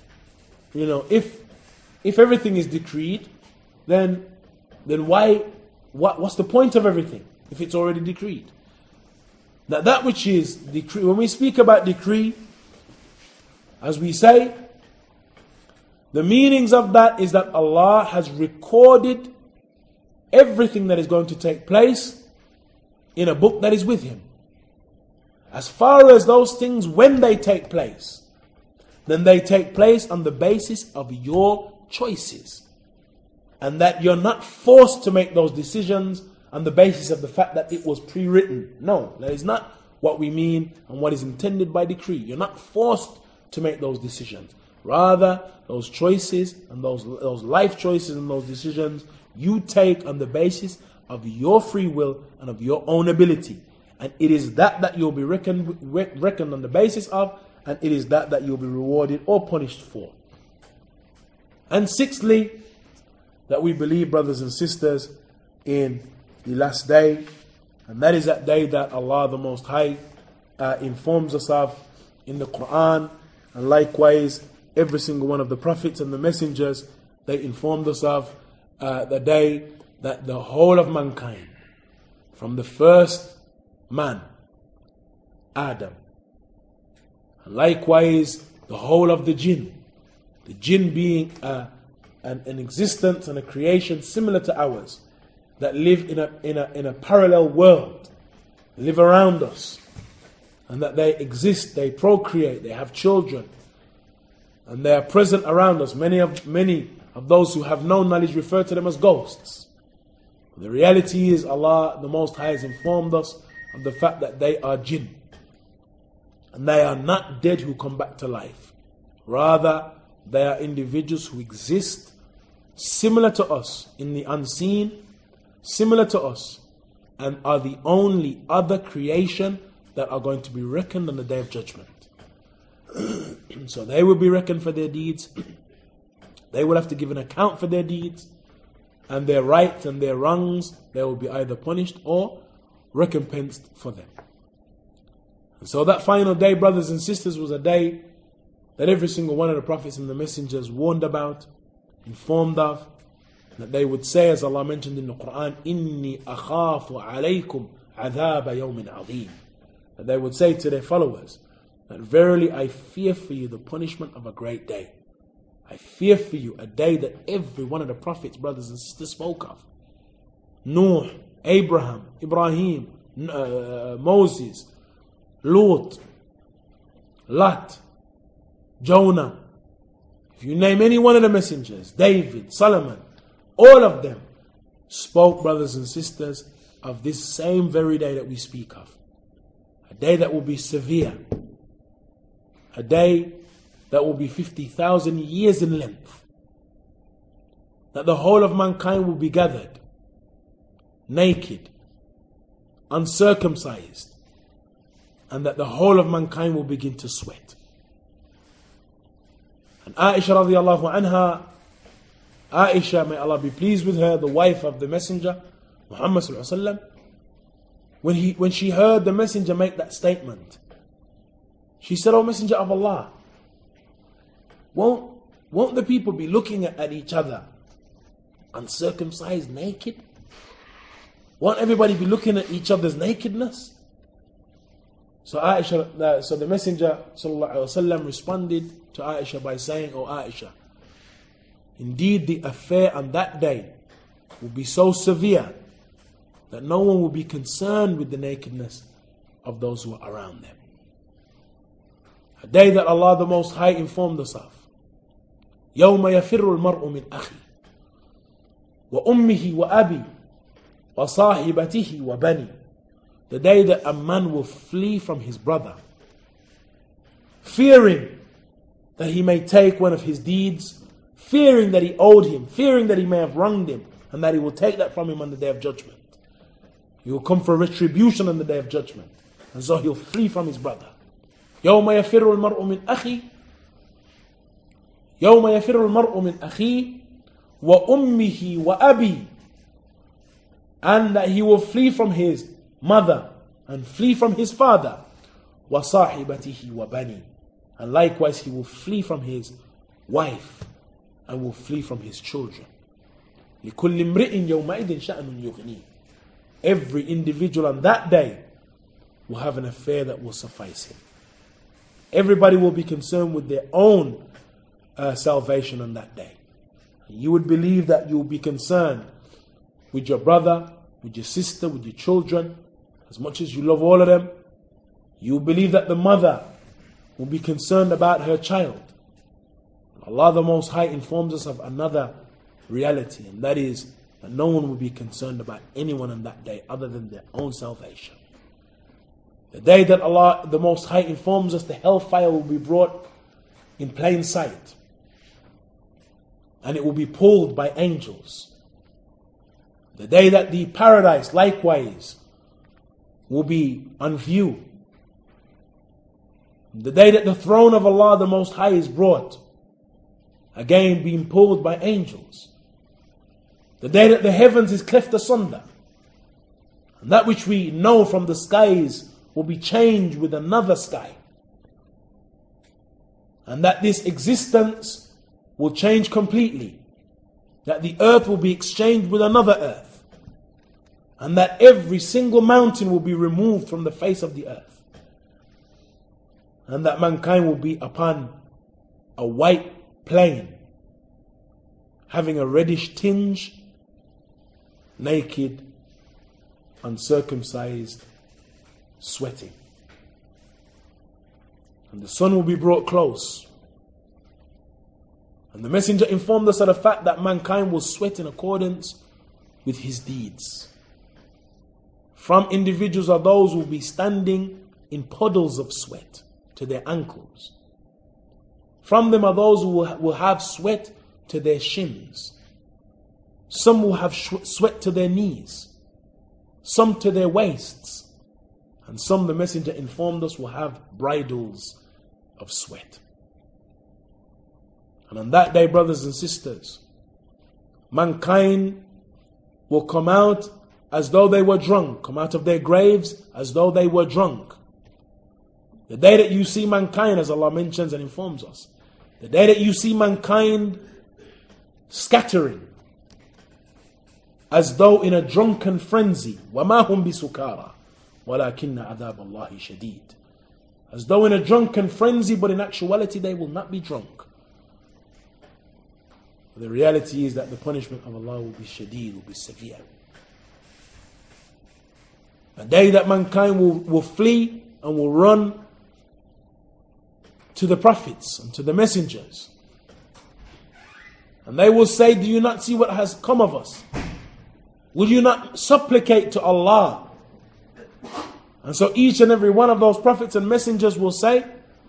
if everything is decreed, then what's the point of everything if it's already decreed? Now that which is decree, when we speak about decree, as we say, the meanings of that is that Allah has recorded everything that is going to take place in a book that is with Him. As far as those things, when they take place, then they take place on the basis of your choices. And that you're not forced to make those decisions on the basis of the fact that it was pre-written. No, that is not what we mean and what is intended by decree. You're not forced to make those decisions. Rather, those choices and those life choices and those decisions you take on the basis of your free will and of your own ability. And it is that you'll be reckoned on the basis of, and it is that you'll be rewarded or punished for. And sixthly, that we believe, brothers and sisters, in the last day, and that is that day that Allah the Most High informs us of in the Quran, and likewise every single one of the prophets and the messengers, they informed us of the day that the whole of mankind, from the first man, Adam, and likewise the whole of the jinn being an existence and a creation similar to ours, that live in a parallel world, live around us, and that they exist, they procreate, they have children, and they are present around us. Many of those who have no knowledge refer to them as ghosts. The reality is, Allah the Most High has informed us of the fact that they are jinn, and they are not dead who come back to life. Rather, they are individuals who exist similar to us in the unseen, similar to us, and are the only other creation that are going to be reckoned on the Day of Judgment. So they will be reckoned for their deeds. They will have to give an account for their deeds, and their rights and their wrongs, they will be either punished or recompensed for them. And so that final day, brothers and sisters, was a day that every single one of the prophets and the messengers warned about, informed of, that they would say, as Allah mentioned in the Quran, "Inni akhafu alaykum adhaba yawmin azim." That they would say to their followers, that verily I fear for you the punishment of a great day. I fear for you a day that every one of the prophets, brothers and sisters, spoke of. Nuh, Abraham, Ibrahim, Moses, Lot, Jonah. If you name any one of the messengers, David, Solomon, all of them spoke, brothers and sisters, of this same very day that we speak of. A day that will be severe. A day that will be 50,000 years in length. That the whole of mankind will be gathered, naked, uncircumcised, and that the whole of mankind will begin to sweat. And Aisha radiallahu anha, Aisha, may Allah be pleased with her, the wife of the Messenger, Muhammad sallallahu alaihi wasallam, when she heard the Messenger make that statement, she said, "O Messenger of Allah, won't the people be looking at each other uncircumcised, naked? Won't everybody be looking at each other's nakedness?" So the Messenger sallallahu alaihi wasallam responded to Aisha by saying, "O Aisha, indeed the affair on that day will be so severe that no one will be concerned with the nakedness of those who are around them." A day that Allah the Most High informed us of. يَوْمَ يَفِرُّ الْمَرْءُ مِنْ أَخِي وَأُمِّهِ وَأَبِي وَصَاحِبَتِهِ وَبَنِي. The day that a man will flee from his brother, fearing that he may take one of his deeds, fearing that he owed him, fearing that he may have wronged him, and that he will take that from him on the Day of Judgment. He will come for retribution on the Day of Judgment, and so he'll flee from his brother. يَوْمَ يَفِرُّ الْمَرْءُ مِنْ أَخِي يَوْمَ يَفِرُّ الْمَرْءُ مِنْ أَخِي وَأُمِّهِ وَأَبِي. And that he will flee from his mother and flee from his father. وَصَاحِبَتِهِ وَبَنِي. And likewise he will flee from his wife and will flee from his children. لِكُلِّ امْرِئٍ يَوْمَئِذٍ شَأْنٌ يُغْنِيهِ. Every individual on that day will have an affair that will suffice him. Everybody will be concerned with their own salvation on that day. You would believe that you will be concerned with your brother, with your sister, with your children, as much as you love all of them. You will believe that the mother will be concerned about her child. Allah the Most High informs us of another reality, and that is that no one will be concerned about anyone on that day other than their own salvation. The day that Allah the Most High informs us the hellfire will be brought in plain sight, and it will be pulled by angels. The day that the paradise likewise will be on view. The day that the throne of Allah the Most High is brought, again being pulled by angels. The day that the heavens is cleft asunder, and that which we know from the skies will be changed with another sky. And that this existence will change completely. That the earth will be exchanged with another earth. And that every single mountain will be removed from the face of the earth. And that mankind will be upon a white plain, having a reddish tinge, naked, uncircumcised, sweating. And the sun will be brought close. And the messenger informed us of the fact that mankind will sweat in accordance with his deeds. From individuals are those who will be standing in puddles of sweat to their ankles. From them are those who will have sweat to their shins. Some will have sweat to their knees. Some to their waists. And some, the messenger informed us, will have bridles of sweat. And on that day, brothers and sisters, mankind will come out as though they were drunk, come out of their graves as though they were drunk. The day that you see mankind, as Allah mentions and informs us, the day that you see mankind scattering as though in a drunken frenzy, وَمَا هُمْ بِسُكَارَى وَلَكِنَّ عَذَابَ اللَّهِ شَدِيدٌ. As though in a drunken frenzy, but in actuality they will not be drunk. The reality is that the punishment of Allah will be shadeed, will be severe. A day that mankind will flee and will run to the prophets and to the messengers. And they will say, do you not see what has come of us? Will you not supplicate to Allah? And so each and every one of those prophets and messengers will say,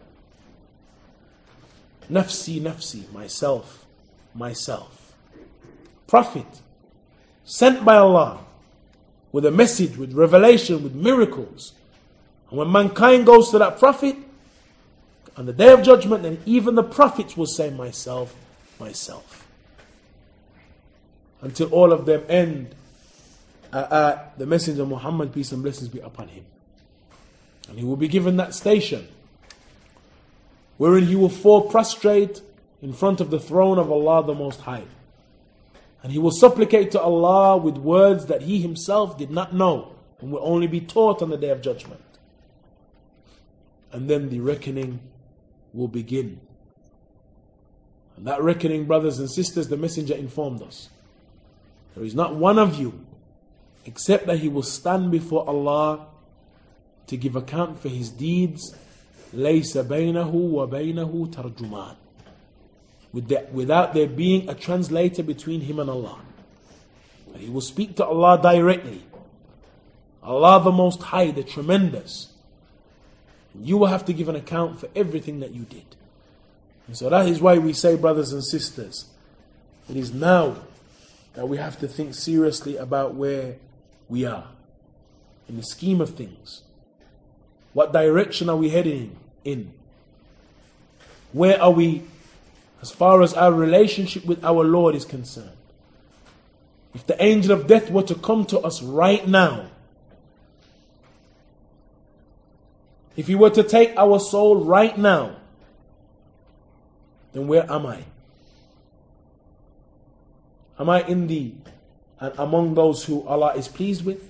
Nafsi, nafsi, myself, myself. Prophet, sent by Allah, with a message, with revelation, with miracles. And when mankind goes to that prophet, on the day of judgment, then even the prophets will say, myself, myself. Until all of them end at the messenger Muhammad, peace and blessings be upon him. And he will be given that station, wherein he will fall prostrate in front of the throne of Allah the Most High. And he will supplicate to Allah with words that he himself did not know and will only be taught on the day of judgment. And then the reckoning will begin. And that reckoning, brothers and sisters, the messenger informed us, there is not one of you except that he will stand before Allah to give account for his deeds. لَيْسَ بَيْنَهُ وَبَيْنَهُ تَرْجُمَانٍ. Without there being a translator between him and Allah. He will speak to Allah directly. Allah the Most High, the Tremendous. You will have to give an account for everything that you did. And so that is why we say, brothers and sisters, it is now that we have to think seriously about where we are in the scheme of things. What direction are we heading in? Where are we as far as our relationship with our Lord is concerned? If the angel of death were to come to us right now, if he were to take our soul right now, then where am I? Am I among those who Allah is pleased with?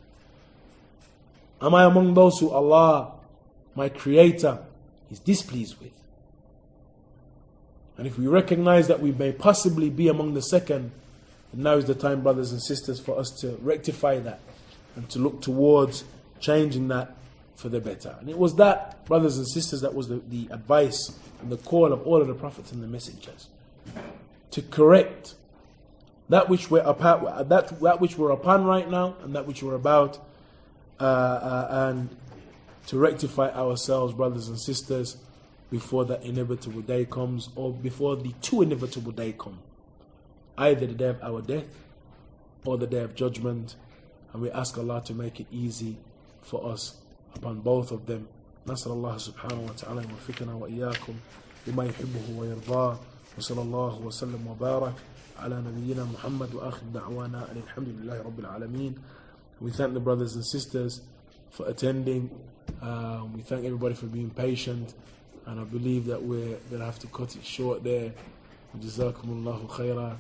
Am I among those who Allah, my Creator, is displeased with? And if we recognize that we may possibly be among the second, then now is the time, brothers and sisters, for us to rectify that and to look towards changing that for the better. And it was that, brothers and sisters, that was the advice and the call of all of the prophets and the messengers, to correct that which we're upon, that which we're upon right now, and that which we're about, and to rectify ourselves, brothers and sisters, before that inevitable day comes, or before the two inevitable day come, either the day of our death or the day of judgment. And we ask Allah to make it easy for us upon both of them. نسأل الله سبحانه وتعالى يوفقنا وإياكم لما يحبه ويرضاه وصلى الله وسلم وبارك على نبينا محمد وآخر دعوانا أن الحمد لله رب العالمين. We thank the brothers and sisters for attending. We thank everybody for being patient, and I believe that we're going to have to cut it short there. Jazakumullahu khaira.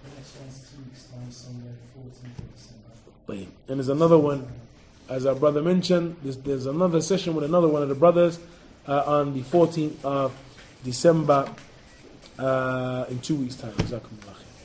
And there's another one, as our brother mentioned, there's another session with another one of the brothers on the 14th of December in 2 weeks' time. Jazakumullahu khair.